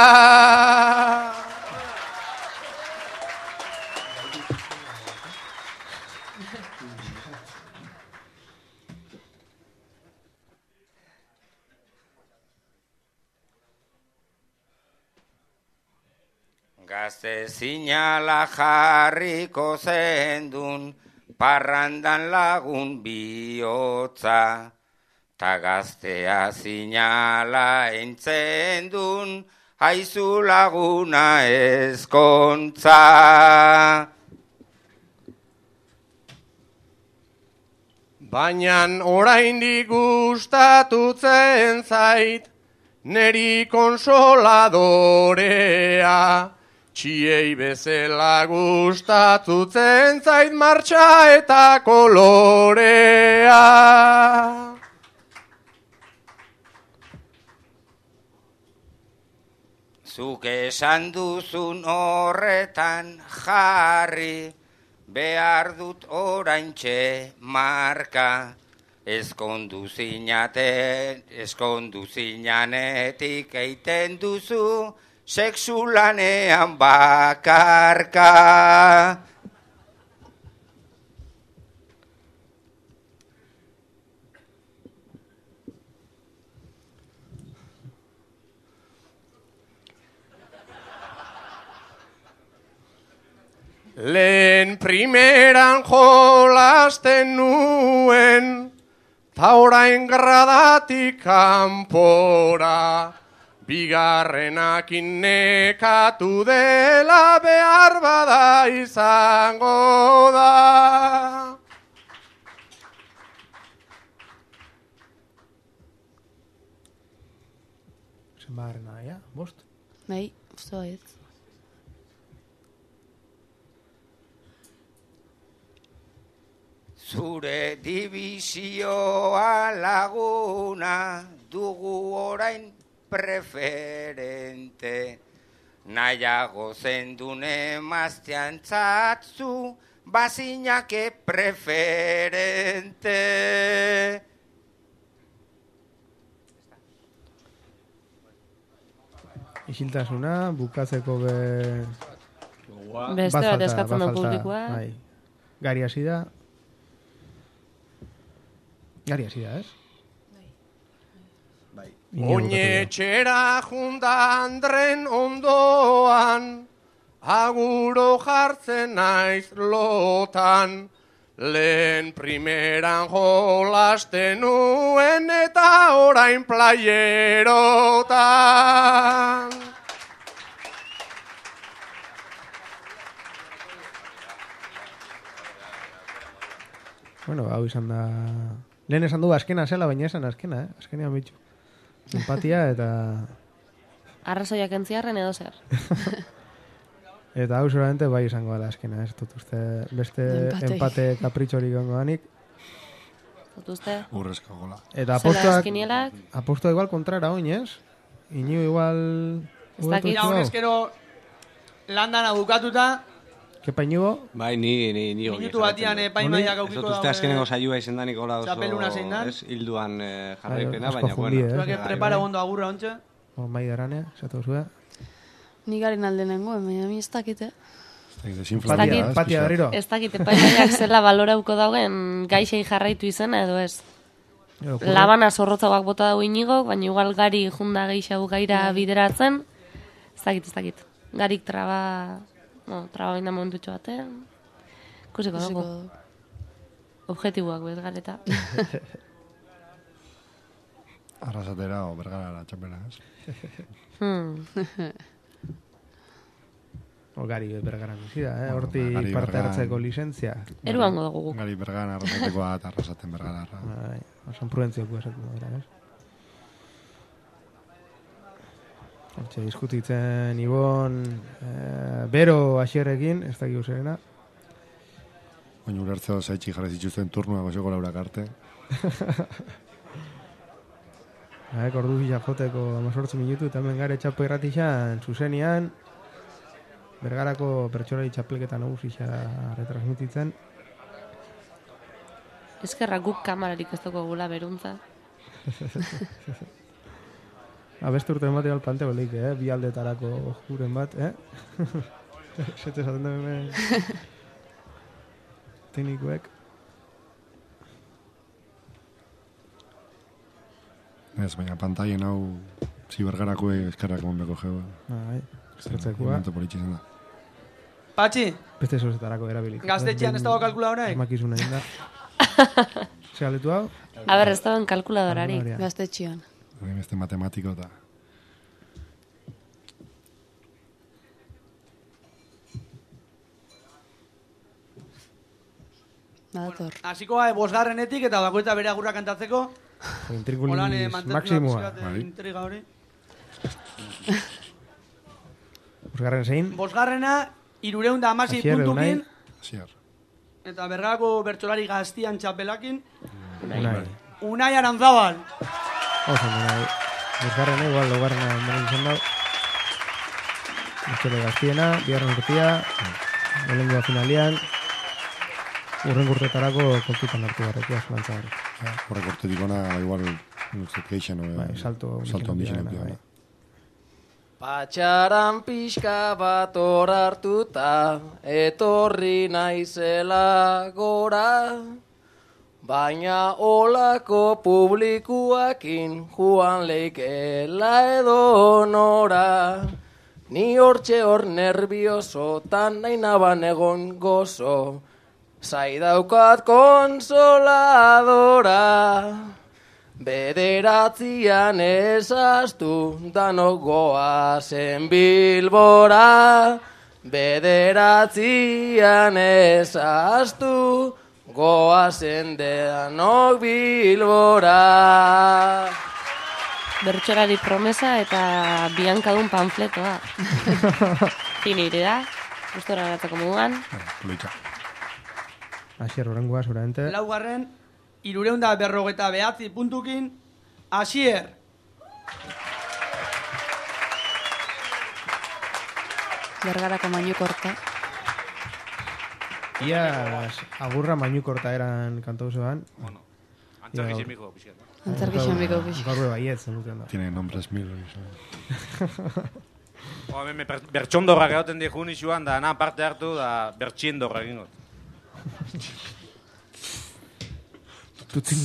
Gazte zinala jarriko zendun, parrandan lagun bihotza, ta gaztea zinala entzen dun, haizu laguna ezkontza. Baina oraindik gustatutzen zait, neri konsoladorea. Txiei bezala gustatutzen zait martxa eta kolorea. Zuk esan duzun horretan jarri, behar dut oraintxe marka. Ezkondu zinaten, ezkondu zinanetik eiten duzu, sexu lanean bakarka. Lehen primeran jolasten nuen, ta orain gradatik kanpora. Bigarrenakin nekatu dela behar bada izango da. Zenbarrena, ja? Bost? Bai, uste baiet. Zure divisioa laguna dugu orain preferente. Nahiago zendune maztiantzatzu, bazinake preferente. Isiltasuna, bukatzeko be... Beste bat eskatzen du publikoa. Bai. Gari hasi da. Gari hasi da, ez? Oinetxera jundandren ondoan, aguro jartzen naiz lotan. Lehen primeran jolasten nuen eta orain playerotan. Bueno, hau izan da... Lehen esan du azkena zela, baina esan azkena, eh? Azkenean bitxu. Empatia eta... Arrazoiak entziarren edo zer. Eta hau seguramente bai izango dela azkena, ez dut uste beste empate, empate kapritxorik gongo danik. Dut uste? Urrezko gola. Eta apostuak... Apostuak igual kontrara oin, ez? Iniu igual... Ez dakit. Ja, honezkero landana bukatuta... Kepa Inigo? Bai, ni, ni, ni... Minutu batian epaimaiak aukiko dago... Ez dut uste azkenengo saioa izan danik hola oso... Txapeluna zein dan? Ez, hilduan jarraipena, baina bueno. Zuak prepara ondo agurra ontsa? O, mai darane, zato zua. Ni garen alde nengoen, baina mi ez dakite. Patia berriro. Ez dakit, epaimaiak zela balorauko dauen gaixei jarraitu izena edo ez. Labana zorrotzauak bota dago Inigo, baina igual gari junda geixau gaira bideratzen. Ez dakit, ez dakit. Garik traba... No, traba baina momentutxo batean. Kusiko dugu. Objetiboak bez gareta. Arrasatera o bergara txapela, ez? Hmm. O gari bergara bizida, eh? Horti parte hartzeko lizentzia. Eruango dugu guk. Gari bergara arrasatekoa eta arrasaten bergara. Bai, osan prudentzioko esaten dira, ez? Hortxe, diskutitzen Ibon, eh, Bero Asierrekin, ez dakik uzerena. Baina urartzea zaitxik jarri zituzten turnua gozeko laurak arte. Haek ordu bila joteko amazortzi minutu, eta hemen gare txapo irratixan, zuzenian, bergarako pertsolari txapelketa nagusisa retransmititzen. Eskerra guk kamararik ez dugu gula beruntza. Abeste urte bat egal planteo leike, eh? Bi aldetarako juren bat, eh? Zete esaten da hemen teknikuek. Ez, baina pantaien hau zibergarako eskerrak monbeko geu. Bai, zertzekua. Momento politxe zen da. Patxi! Beste zozetarako erabilik. Gaztetxean ez dago kalkuladoraik? Emakizuna inda. Zer galetu hau? A ber, ez dago kalkuladorarik. Gaztetxean. Egin este matematiko eta... Badator. Hasiko gara bosgarrenetik eta bakoitza bere agurra kantatzeko. Intrigulis Holan, eh, mantentzen maximoa. da pizkat, eh, intriga hori. Bosgarren zein? Bosgarrena, irureun da amasei Asier, puntukin. Asier. Eta bergako bertsolari gaztian txapelakin. Unai. Unai Arantzabal. Oso, Unai. Bosgarrena, igual, logarrena beren izan dau. Bertxole gaztiena, bigarren urtia, lehenengoa finalian. Urren urtetarako kontutan hartu barrekia, zelantza hori. Horrek urtetik ona, igual, nuzet geixen, Bai, salto handixen eukidana. Patxaran pixka bat hor hartuta, etorri naizela gora, baina olako publikuakin joan leikela edo nora. Ni hortxe hor nerviosotan nahi naban egon gozo, zaidaukat konsoladora. Bederatzian ezaztu danok goazen Bilbora. Bederatzian ezaztu goazen danok Bilbora. Bertsolari promesa eta biankadun panfletoa. Finire da, gustora garatzeko moduan. Loitza. Asier, horrengoa, seguramente. Laugarren, irureunda berrogeta behatzi puntukin, Asier. Bergarako Mainukorta. Iaz, agurra Mainukorta eran kantauzoan. Bueno, antzerki xemiko pixkat. Antzerki xemiko pixkat. Gaur baiet zen duten da. Tiene nombres mil. Hemen bertxondorra gauten di junixuan, da na parte hartu, da bertxiendorra egingot. Tutzin.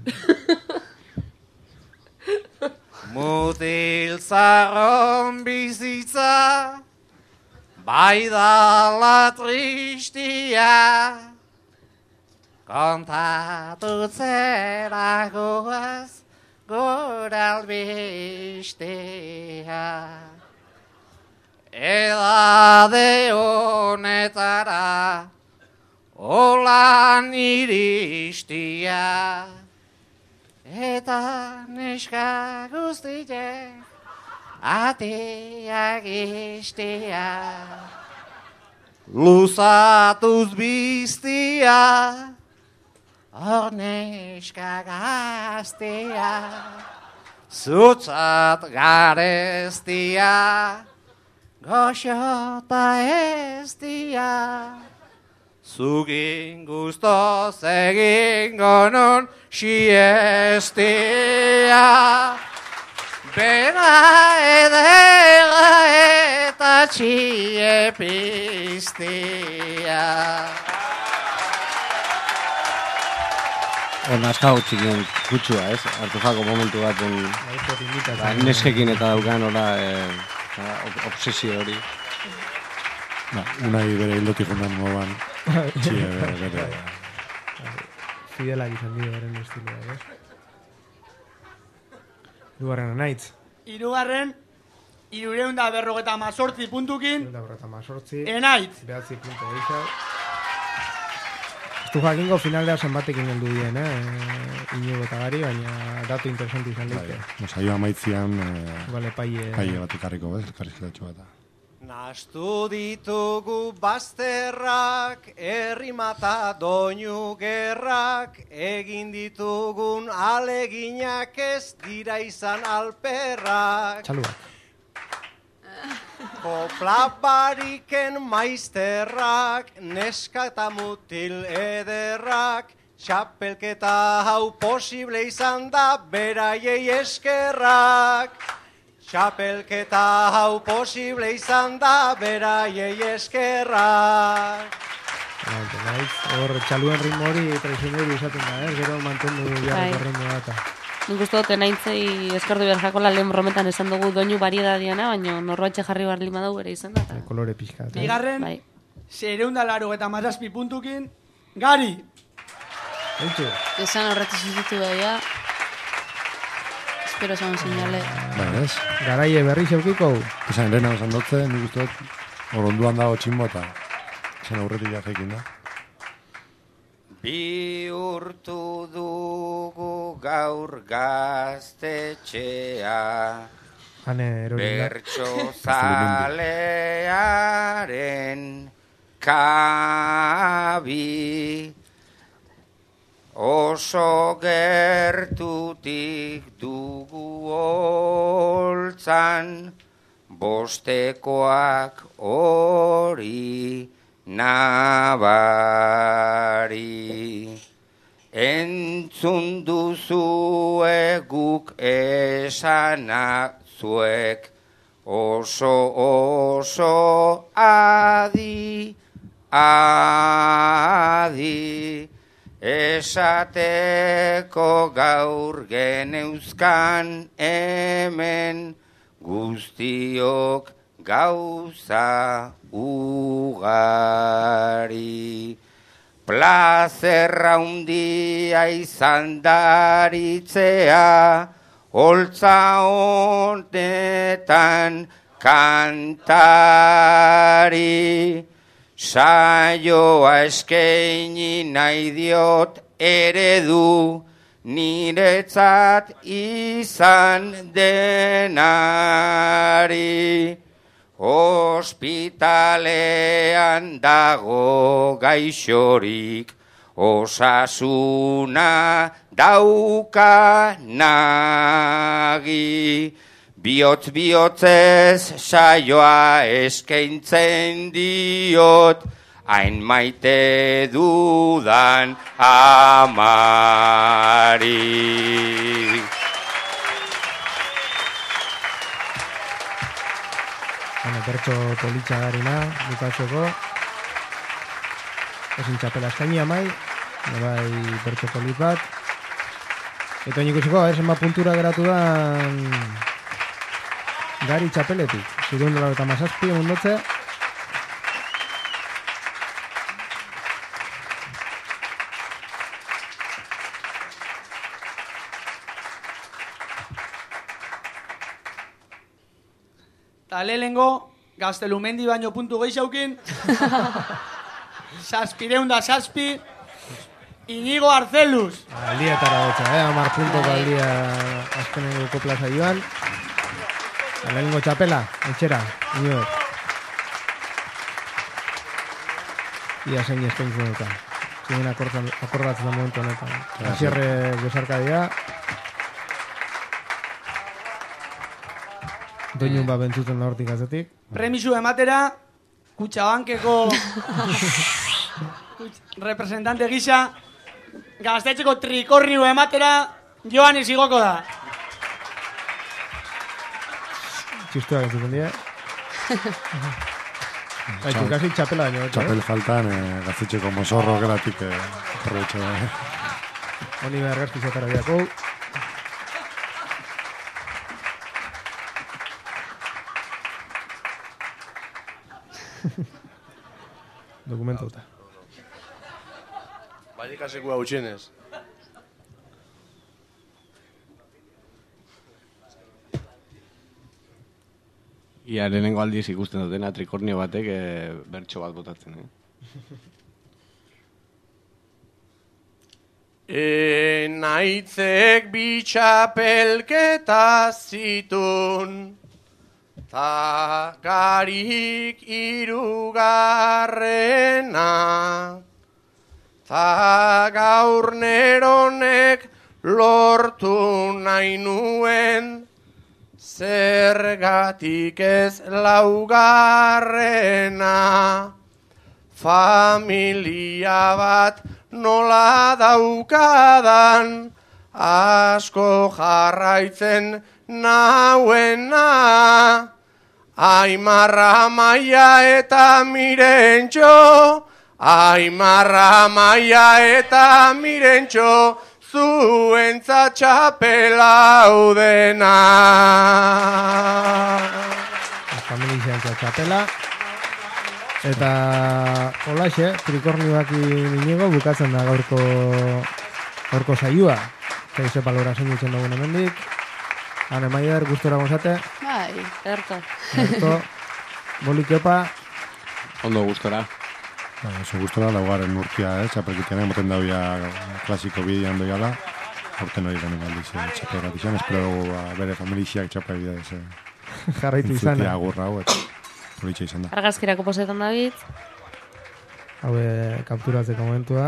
Mutil zarron bizitza, bai dala tristia, kontatu zeragoaz gura albistea. Edade honetara, olan iristia, eta neska guztiek ateak istea. Luzatuz biztia, hor neska gaztea, zutzat gareztia, goxota eztia. Zugin guztoz egingo nun siestia. Bera edera eta txie piztia. Hor nazka hau txikin kutsua, ez? Artefako momentu baten neskekin eta daukan hola obsesio hori. Unai bere hildotik jundan moban. Txie bere bere. Fidelak izan dio beren estiloa, ez? Hirugarren Anaitz. Hirugarren, hirureunda berrogeta mazortzi puntukin, Hirureunda berrogeta mazortzi. Enaitz. Behatzi punto gisa. Ez du jakingo finaldea zenbatekin heldu dien, eh? Inigo eta Gari, baina datu interesanti izan leike. Saio amaitzian Vale, paie. paie bat ikarriko, bez? Karrizketatxo bat. Nastu ditugu bazterrak, errimata doinu gerrak, egin ditugun aleginak ez dira izan alperrak. Txaluak. Kopla bariken maizterrak, neska eta mutil ederrak, txapelketa hau posible izan da beraiei eskerrak. Txapelketa hau posible izan da beraiei eskerrak. Hor, txaluen ritmo hori traicioneru izaten da, eh? Gero mantendu jarriko ritmo data. Nik uste dut enaitzei eskardu behar jakola lehen brometan esan dugu doinu bariedadiana, baina norroatxe jarri behar lima dugu ere izan da. Kolore pixka. Bigarren, zereunda laro eta mazazpi puntukin, Gari. Eitxu. Esan horretu zuzitu behia. Espero esan seinale. Bai, ez? Garaie berri zeukiko. Esan lehena esan dotze, nik uste dut, hor onduan dago txinbo eta esan aurretik jazekin da. bihurtu dugu gaur gaztetxea, bertso zalearen kabi, oso gertutik dugu holtzan, bostekoak hori nabari. Entzun duzue guk esanak zuek, oso oso adi, adi, esateko gaur geneuzkan hemen guztiok gauza ugari. Plazerra hundia izan daritzea, holtza honetan kantari. Saioa eskaini nahi diot eredu, niretzat izan denari. Ospitalean dago gaixorik, osasuna dauka nagi. Bihotz bihotzez saioa eskaintzen diot, hain maite dudan amari. Bueno, bertso politxa garina, bukatzeko. Ezin txapela eskaini amai, bai bertso polit bat. Eta oin ikusiko, zenbat puntura geratu da Gari txapeletik. Zirun dolar eta mazazpi, ondotze. Eta lehengo, Gaztelumendi baino puntu geixaukin. Saspireun da saspi. Inigo Arcelus. Aldietara dutza, eh? Amar puntoko aldia azkenengo koplaza joan. Lehengo txapela, etxera, Inigo. Ia zein eskaintzen duta. Zein akordatzen da momentu honetan. Asierre besarkadia. Doinun ba bentzuten da hortik azetik. Premisu ematera, Kutxabankeko representante gisa, Gaztetxeko trikornio ematera, Joan izigoko da. Txistuak entzuten dira. Haitu, kasi txapela baino. Txapel faltan, eh, Gaztetxeko mozorro geratik eh, aprobetxo. Eh. Honi behar gazkizatara diako. Dokumentauta. Baina ikaseko hau txenez. Ia, lehenengo aldiz ikusten dutena, trikornio batek e, bertso bat botatzen, eh? Enaitzek bitxapelketa zitun, ta garik irugarrena, ta gaur neronek lortu nahi nuen, zergatik ez laugarrena. Familia bat nola daukadan, asko jarraitzen nauena. Aimarra Maia eta Mirentxo, Aimarra Maia eta Mirentxo, zuentzat txapela udena. Familia txapela. Eta holaxe, trikornioak inigo bukatzen da gaurko gaurko saioa. Eta ize palora zein ditzen dugun hemendik. Hane Maider, gustora gozate. Bai, erto. Erto, bolik epa. Ondo gustora. Oso gustora, laugarren urtia, eh? Txapelkitean emoten dauia klasiko bidean doiala. Horten hori gani galdiz, txapelgat izan. Espero bere familiziak txapel bidea ez. Jarraitu izan. Entzutia agurra hau, eta politxe izan da. Argazkirako posetan David. Haue kapturatzeko momentua.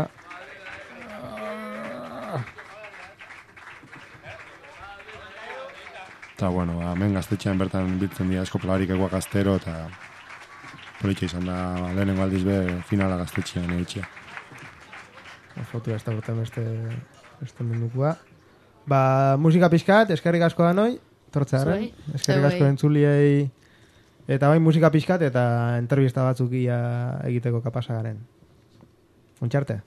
Eta, bueno, hemen gaztetxean bertan biltzen dira eskoplarik eguak astero, eta politxe izan da lehenengo aldiz be finala gaztetxean egitxea. Fotu ez da urtean beste, beste mundukua. Ba, musika pixkat, eskerrik asko da noi, tortzearen. Eskerrik asko entzuliei, eta bai musika pixkat, eta entrevista batzuk ia egiteko kapasa garen. Ontxarte.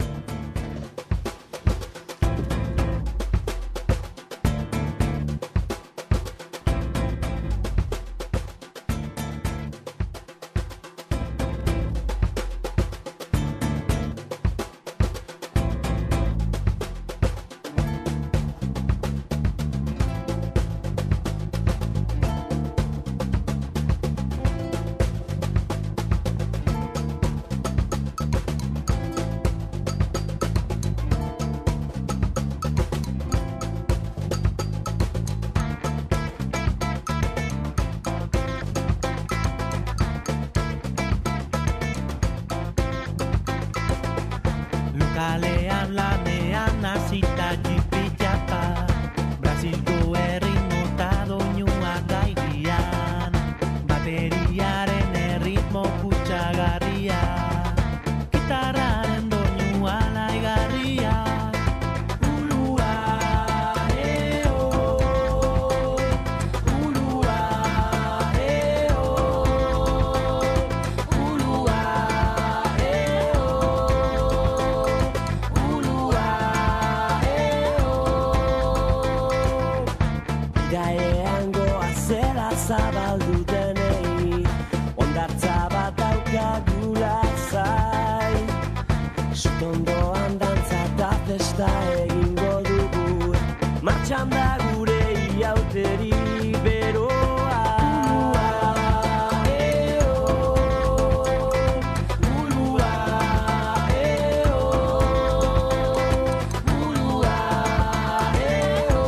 Kalean lanean azita jipitapa Brasilko erritmo eta doinua gaigian Bateriaren erritmo kutsagarria Gitarraren doinua laigarria Ulua, eo Ulua, eo Ulua, eo Iraean goazela zabaldu denei Ondartza bat daukagula zain Sutondoan dantza eta festa egingo dugu Martxan da gure iauteri beroa Ulua, eo Ulua, eo Ulua, eo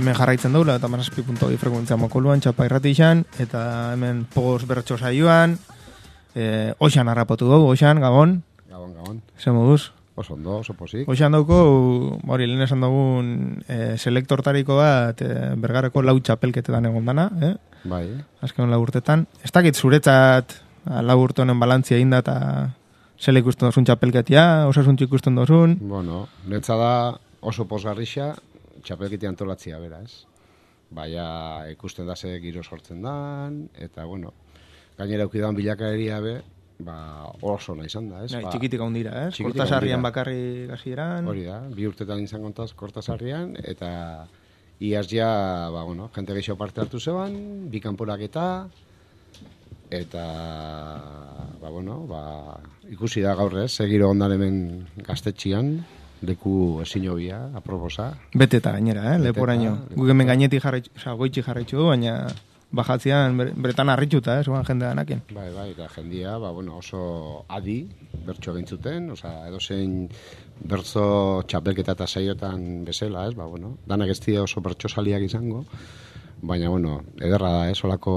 hemen jarraitzen daula, eta mazazpi punto bi frekuentzia mokoluan, txapa irratixan, eta hemen poz bertso saioan, e, Oxan harrapotu dugu, Oxan, Gabon. Gabon, Gabon. Zer moduz? Oso ondo, oso posik. Oxan dauko, hori, lehen esan dugun, e, selektortariko bat, e, Bergareko lau txapelketetan egon dana, eh? Bai. Azken lau urtetan. Ez dakit zuretzat, lau urte honen balantzia inda, eta zela ikusten dozun txapelketia, osasuntxo ikusten dozun. Bueno, netza da oso posgarrixa, txapelketia antolatzia, bera, ez? Baina ikusten da ze giro sortzen dan, eta, bueno, gainera aukidan bilakaeria be, ba, oso nahi izan da, ez? Bai, ba, txikitik handira, ez? txikitik Kortasarrian handira. bakarri gasieran. Hori da, bi urtetan izan kontaz Kortasarrian, eta iaz ja, ba, bueno, jente gehiago parte hartu zeban, bi kanporaketa, eta, ba, bueno, ba, ikusi da gaur ez, segiro ondan hemen gaztetxian, leku ezin hobia, aproposa. Beteta gainera, eh? Leporaino. Beteta, Guk hemen gainetik jarraitzu, oza, goitxi jarraitzu du, baina bajatzean ber- bretan harritxuta, eh? Zuan jendea anaken. Bai, bai, eta jendia, ba, bueno, oso adi, bertso gintzuten, oza, edozein bertso txapelketa eta saiotan bezala, ez, ba, bueno, danak ez dira oso bertso saliak izango, baina, bueno, ederra da, ez, olako,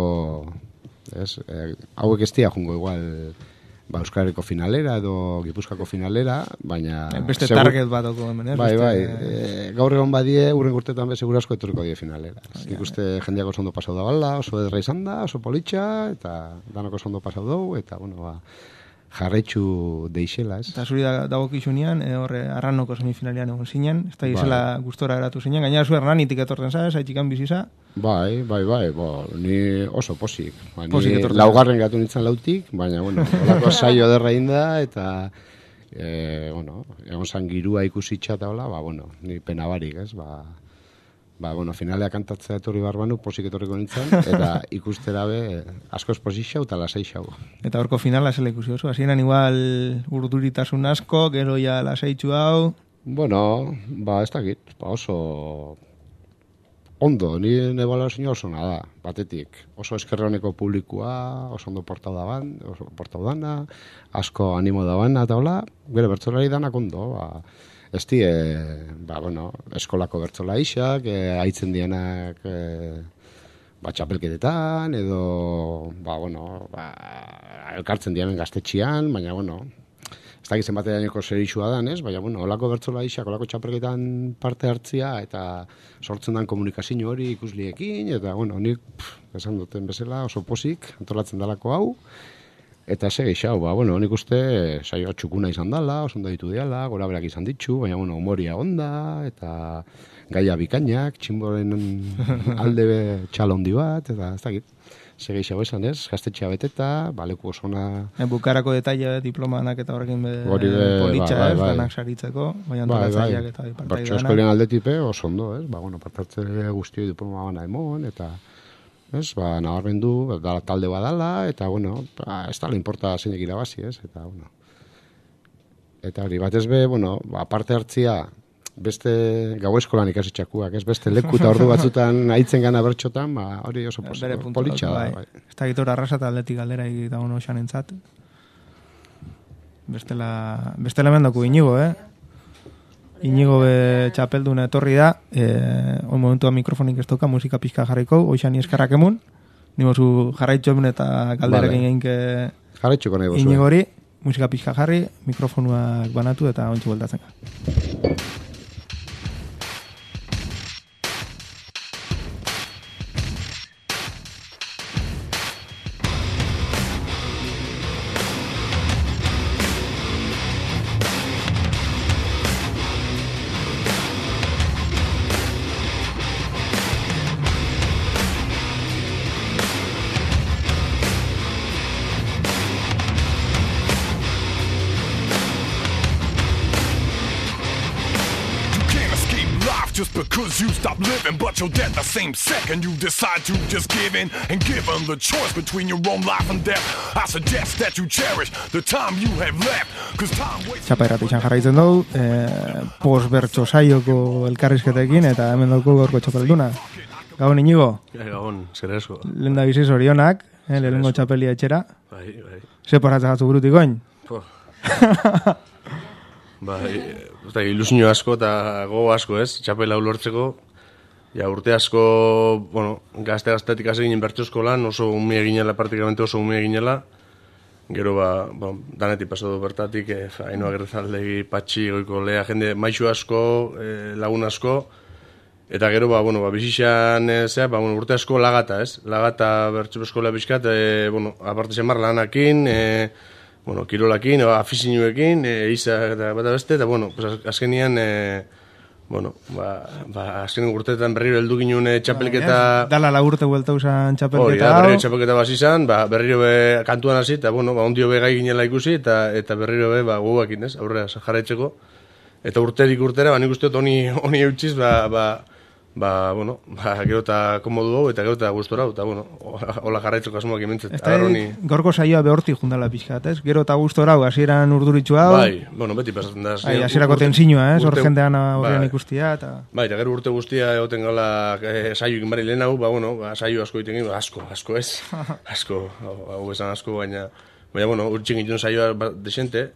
ez, eh, hauek ez dira jungo igual, ba, Euskal Herriko finalera edo Gipuzkoako finalera, baina... Beste segur- target bat oko hemen, ez? Bai, Beste- bai, e, gaur egon badie, urren urtetan be, segurasko etorriko die finalera. Nik uste jendeak oso ondo pasau da bala, oso edera izan da, oso politxa, eta danako oso ondo pasau dugu, eta, bueno, ba, jarraitzu deixela, ez? Eta zuri da- dagokizunean, e, horre, arranoko semifinalian egon zinen, ez da Bai. izela gustora geratu zinen, gainera zu Hernanitik etortzen zara, zaitxikan biziza. Bai, bai, bai, bo, ni oso posik. Ba, ni Posik etortzen laugarren gatu nintzen lautik, baina, bueno, olako saio ederra inda, eta, e, bueno, egon zan girua ikusitxa eta hola, ba, bueno, ni pena barik, ez, ba, ba, bueno, finalea kantatzea etorri barbanu, posik etorriko nintzen, eta ikustera be, asko esposik xau eta lasai xau. Eta horko finala zela ikusi oso, hasieran igual urduritasun asko, gero ja lasaitxu hau. Bueno, ba, ez dakit, ba, oso ondo, nire ebaluazioa oso nada, batetik. Oso eskerroneko publikua, oso ondo portau da ban, oso portau dana, asko animo da bana, eta hola, gero bertzolari danak ondo, ba, ez die, ba, bueno, eskolako bertzola isak, e, aitzen dienak, e, ba, txapelketetan, edo, ba, bueno, ba, elkartzen dienen gaztetxian, baina, bueno, ez dakit zenbateaneko zerixua dan, ez? Baina, bueno, olako bertzola isak, olako txapelketan parte hartzia, eta sortzen dan komunikazio hori ikusliekin, eta, bueno, nik, pff, esan duten bezala, oso posik, antolatzen dalako hau, eta ze geixau, ba, bueno, nik uste saio txukuna izan dala, oso ondo ditu diala, gora berak izan ditzu, baina, bueno, humoria onda, eta gaia bikainak, tximboren alde be txala hondi bat, eta ez dakit. Ze geixau esan ez, gaztetxea beteta, baleku osona... E, bukarako detaile diplomanak eta horrekin be, Hori be, politxa, bai, ez, bai. danak saritzeko, bai Bai, bai, antolatzaileak eta bai partai bertso danak. eskolien aldetipe oso ondo, ez? Ba, bueno, partartze guztioi diploma bana emon, eta, ez, ba, nabarmendu, da, talde badala, eta, bueno, ba, ez da, importa zeinek irabazi, ez? Eta, bueno, eta hori, batez be, bueno, ba, parte hartzia, beste gau eskolan ikasitxakuak, ez? Beste leku eta ordu batzutan aitzen gana bertxotan, ba, hori oso pos, Bere puntu politxa da, bai. bai. Ez da gitora arrasa eta atletik galdera egita ono xan entzat. Bestela, bestela mendoko Inigo, eh? Inigo be txapelduna etorri da, eh, on momentua mikrofonik ez toka, musika pixka jarriko, oixani eskarrak emun, nimozu jarraitxo emun eta galderekin Vale. geinke Jarraitxuko nahi bozue. Inigo hori, musika pixka jarri, mikrofonuak banatu eta ontsu bueltatzen ga. Just because you stop living, but you're dead the same second you decide to just give in. And given the choice between your own life and death, I suggest that you cherish the time you have left. Cause time waits. Txapa irratixan jarraitzen dugu, eh, post-bertso saioko elkarrizketekin, eta hemen dugu gaurko txapelduna. Gabon Inigo? Gabon, zer esko. Lehen da biziz orionak, eh, lehenengo txapelia etxera. Bai, bai. Ze paratzen gatzu burutikoin? Po. Bai, eta ilusionio asko eta gogo asko, ez? Txapela ulortzeko, Ja, urte asko, bueno, gazte-gaztetik hasi ginen bertso eskolan, oso ume eginela, praktikamente oso ume eginela. Gero, ba, ba danetik pasatu bertatik, e, Ainhoa Gerrezaldegi, Patxi, Goiko Lea, jende maixu asko, e, lagun asko. Eta gero, ba, bueno, ba, bizixan, e, zea, ba, bueno, urte asko lagata, ez? Lagata bertso eskola bizkat, e, bueno, aparte zemar lanakin, e, bueno, kirolakin, afizinuekin, e, isa eta bata beste, eta, bueno, pues, azkenian, e, bueno, ba, ba, azken urteetan berriro heldu ginen e, txapelketa... Dala la urte buelta usan txapelketa hori, da, berriro txapelketa basi izan, ba, berriro be kantuan hasi, eta, bueno, ba, ondio be gai ginela ikusi, eta eta berriro be, ba, guakin, ez, aurrera, jarraitzeko. Eta urterik urtera, ba, nik uste dut honi, honi eutxiz, ba, ba, ba, bueno, ba, gero eta komodu hau, eta gero eta gustora hau, eta, bueno, hola jarraitzeko asmoak imentzet. Eta honi... gorko saioa behortik jundala pixkat, ez? Gero eta gustora hau, hasieran urduritxu hau. Bai, bueno, beti pasatzen da. Bai, hasierako tensinua, ez? Hor jendean aurrean ikustia, eta... Bai, eta gero urte guztia egoten gala eh, saio egin bari lehen hau, ba, bueno, ba, saio asko egiten gino, asko, asko ez, asko, hau esan asko, baina, baina, bueno, urtsin egiten saioa ba, desente,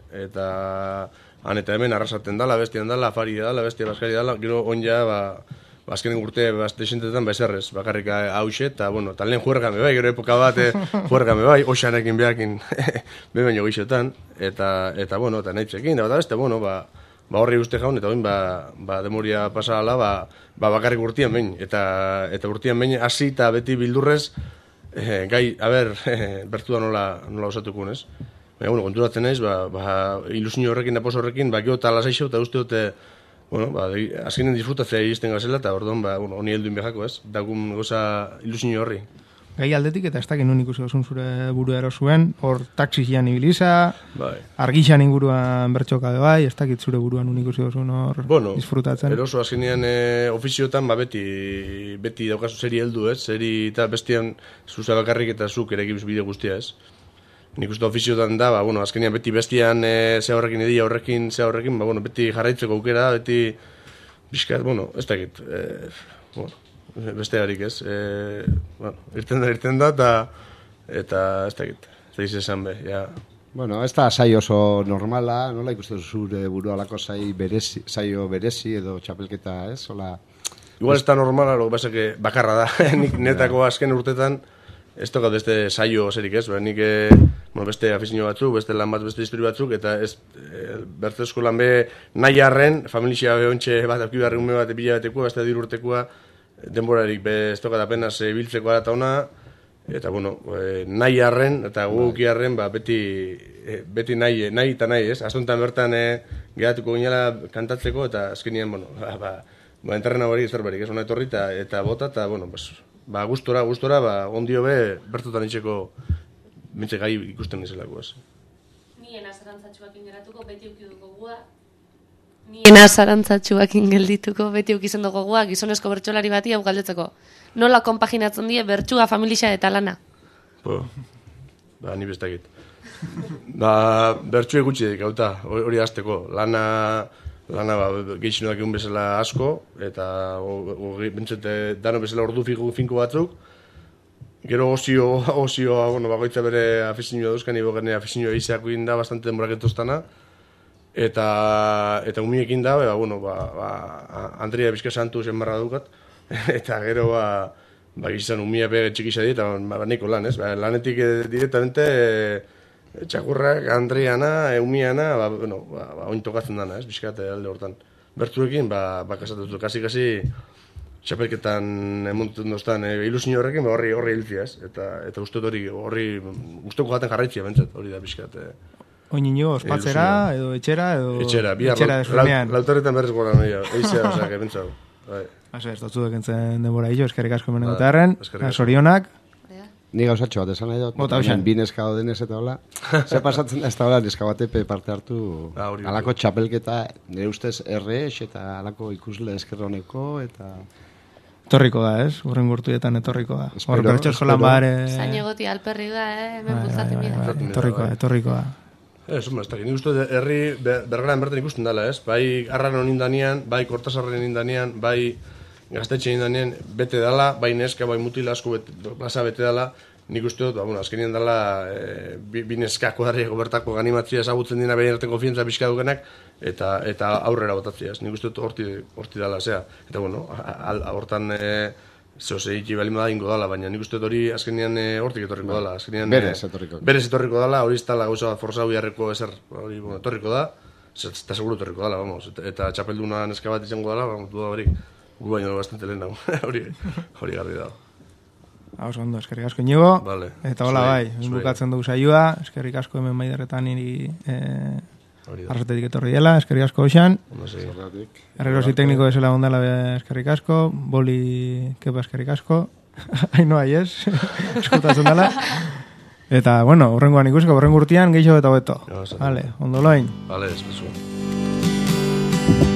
eta han eta hemen arrasaten dala, bestian dala, afari dala, bestia baskari dala, gero onja, ba, azkenen urte desentetan bezerrez, bakarrik hause, eta, bueno, eta lehen juergame bai, gero epoka bat juergame bai, oxanekin behakin bebaino gixotan, eta, eta, bueno, eta nahitzekin, eta beste, bueno, ba, ba horri uste jaun, eta oin, ba, ba demoria pasala, ba, ba bakarrik urtian behin, eta, eta urtian behin hasi eta beti bildurrez, eh, gai, a ber, eh, bertua nola, nola osatukun, ez? Baina, bueno, konturatzen naiz, ba, ba ilusinio horrekin, apos horrekin, ba, gero eta lasaixo, eta uste dute, bueno, ba, azkenen disfrutatzea iristen gazela, eta orduan, ba, bueno, honi helduin behako, ez? Dagun goza ilusinio horri. Gai aldetik, eta ez dakit nun ikusi osun zure buru erosuen, hor taxizian ibiliza, bai. Argixan inguruan bertxoka bai, ez dakit zure buruan nun ikusi osun hor bueno, disfrutatzen. Eroso azkenean e, ofiziotan, ba, beti, beti daukazu zeri heldu, ez? Zeri eta bestian zuza bakarrik eta zuk ere egibuz bide guztia, ez? Nik uste ofiziotan da, ba, bueno, azkenean beti bestian e, ze horrekin edia horrekin, ze horrekin, ba, bueno, beti jarraitzeko aukera, beti bizkat, bueno, ez dakit, e, bueno, beste harik ez, e, bueno, irten da, irten da, eta, eta ez dakit, ez dakit esan be, ja. Bueno, ez da saio oso normala, nola ikusten zure buru alako sai berezi, saio berezi edo txapelketa, ez, hola... Igual ez da normala, lo que pasa que bakarra da, nik netako azken urtetan, ez tokat beste saio zerik ez, nik e, bueno, beste afizio batzuk, beste lan bat, beste historia batzuk, eta ez e, bertze eskolan be nahi harren, familia behontxe bat auki beharri ume bat epila batekoa, beste dir urtekoa, denborarik be ez tokat apenas e, biltzeko ara eta ona, eta bueno, e, nahi harren, eta guguki harren, ba, beti, e, beti nahi, nahi eta nahi ez, astontan bertan e, geratuko ginela kantatzeko, eta azkenian, bueno, ba, ba, ba enterrena hori zerbarik, ez ona etorri, eta, eta bota, eta, bueno, pues, ba, gustora, gustora, ba, ondio be, bertutan itxeko bintze gai ikusten nizelako, ez. Nien azarantzatxuakin geratuko, beti eukiduko gua. Nien azarantzatxuakin geldituko, beti eukizendo gogua, gizonezko bertsolari bati hau galdetzeko. Nola konpaginatzen die bertxua, familia eta lana? Po, ba, ni bestakit. Ba, bertxue gutxi edik, hauta, hori azteko. Lana... Lana, ba, gehixinoak egun bezala asko, eta bentsete dano bezala ordu finko batzuk. Gero ozio, ozio, bueno, bagoitza bere afizinioa duzkan, ibo gene afizinioa izeako inda, bastante demoraketoztana. Eta, eta umiekin da, ba, bueno, ba, ba, Andrea Bizka Santu zen barra dukat. Eta gero, ba, ba gizan umia pege txikisa di, eta ba, niko lan, ez? Ba, lanetik directamente... Txakurrak, Andriana, Eumiana, ba, bueno, ba, ba, oin tokatzen dana, ez, bizkate alde hortan. Bertuekin, ba, ba kasatutu, kasi-kasi txapelketan emontzen doztan, e, ilusinio horrekin, ba, horri horri hiltzia, ez, eta, eta uste hori, horri, usteko jaten jarraitzia, bentzat, hori da bizkate. Oin ino, ospatzera, edo etxera, edo... Etxera, bihar, lautarretan berrez gora nahi, eizea, osake, bentzat, bai. Ase, ez dutzu dekentzen denbora hillo, eskerrik asko hemen egutarren, sorionak. Ni gauzatxo bat esan nahi dut, bi neska denez eta hola. Ze pasatzen da ez da hola neska batepe parte hartu alako txapelketa, nire ustez errex eta alako ikusle eskerroneko eta... Etorriko da, ez? Urren gurtuetan etorriko da. Hor bertxo eskolan bare... Zain egoti alperri da, eh? Hemen bultzaten bida. Etorriko da, etorriko da. Ez, ez da, nik uste herri bergaran bertan ikusten dela, ez? Bai arran honin danean, bai kortasarren danean, bai... Gaztetxe indanean bete dela, bai neska, bai mutil asko bete, plaza bete dela, nik uste dut, ba, bueno, azkenien dela e, binezkako darriako bertako animatzia ezagutzen dina behin erten konfientza pixka dukenak, eta eta aurrera botatzea, ez. Nik uste dut horti, horti dala, zea. Eta, bueno, hortan e, zeo zeiki balima da ingo dala, baina nik uste dut hori azkenean e, hortik etorriko dala. Azkenean, berez etorriko. Berez etorriko dala, hori ez dala gauza forzau biharreko ezer, hori, bueno, etorriko da, eta seguro etorriko dala, vamos, eta, eta txapelduna neska bat izango dala, vamos, du da hori, gu baino bastante lehen dago, hori, hori garri dago. Hauz ondo, eskerrik asko Inigo, vale. Eta hola bai, bukatzen dugu saioa, eskerrik asko hemen maiderretan niri eh, arrasatetik etorri dela, eskerrik asko Oxan, errerosi tekniko desela ondala eskerrik asko, boli kepa eskerrik asko, haino ahi ez, eskutatzen dela, eta bueno, horrengoan ikusiko, horrengo urtean gehiago eta hobeto, vale, ondo loain. Vale, espezu.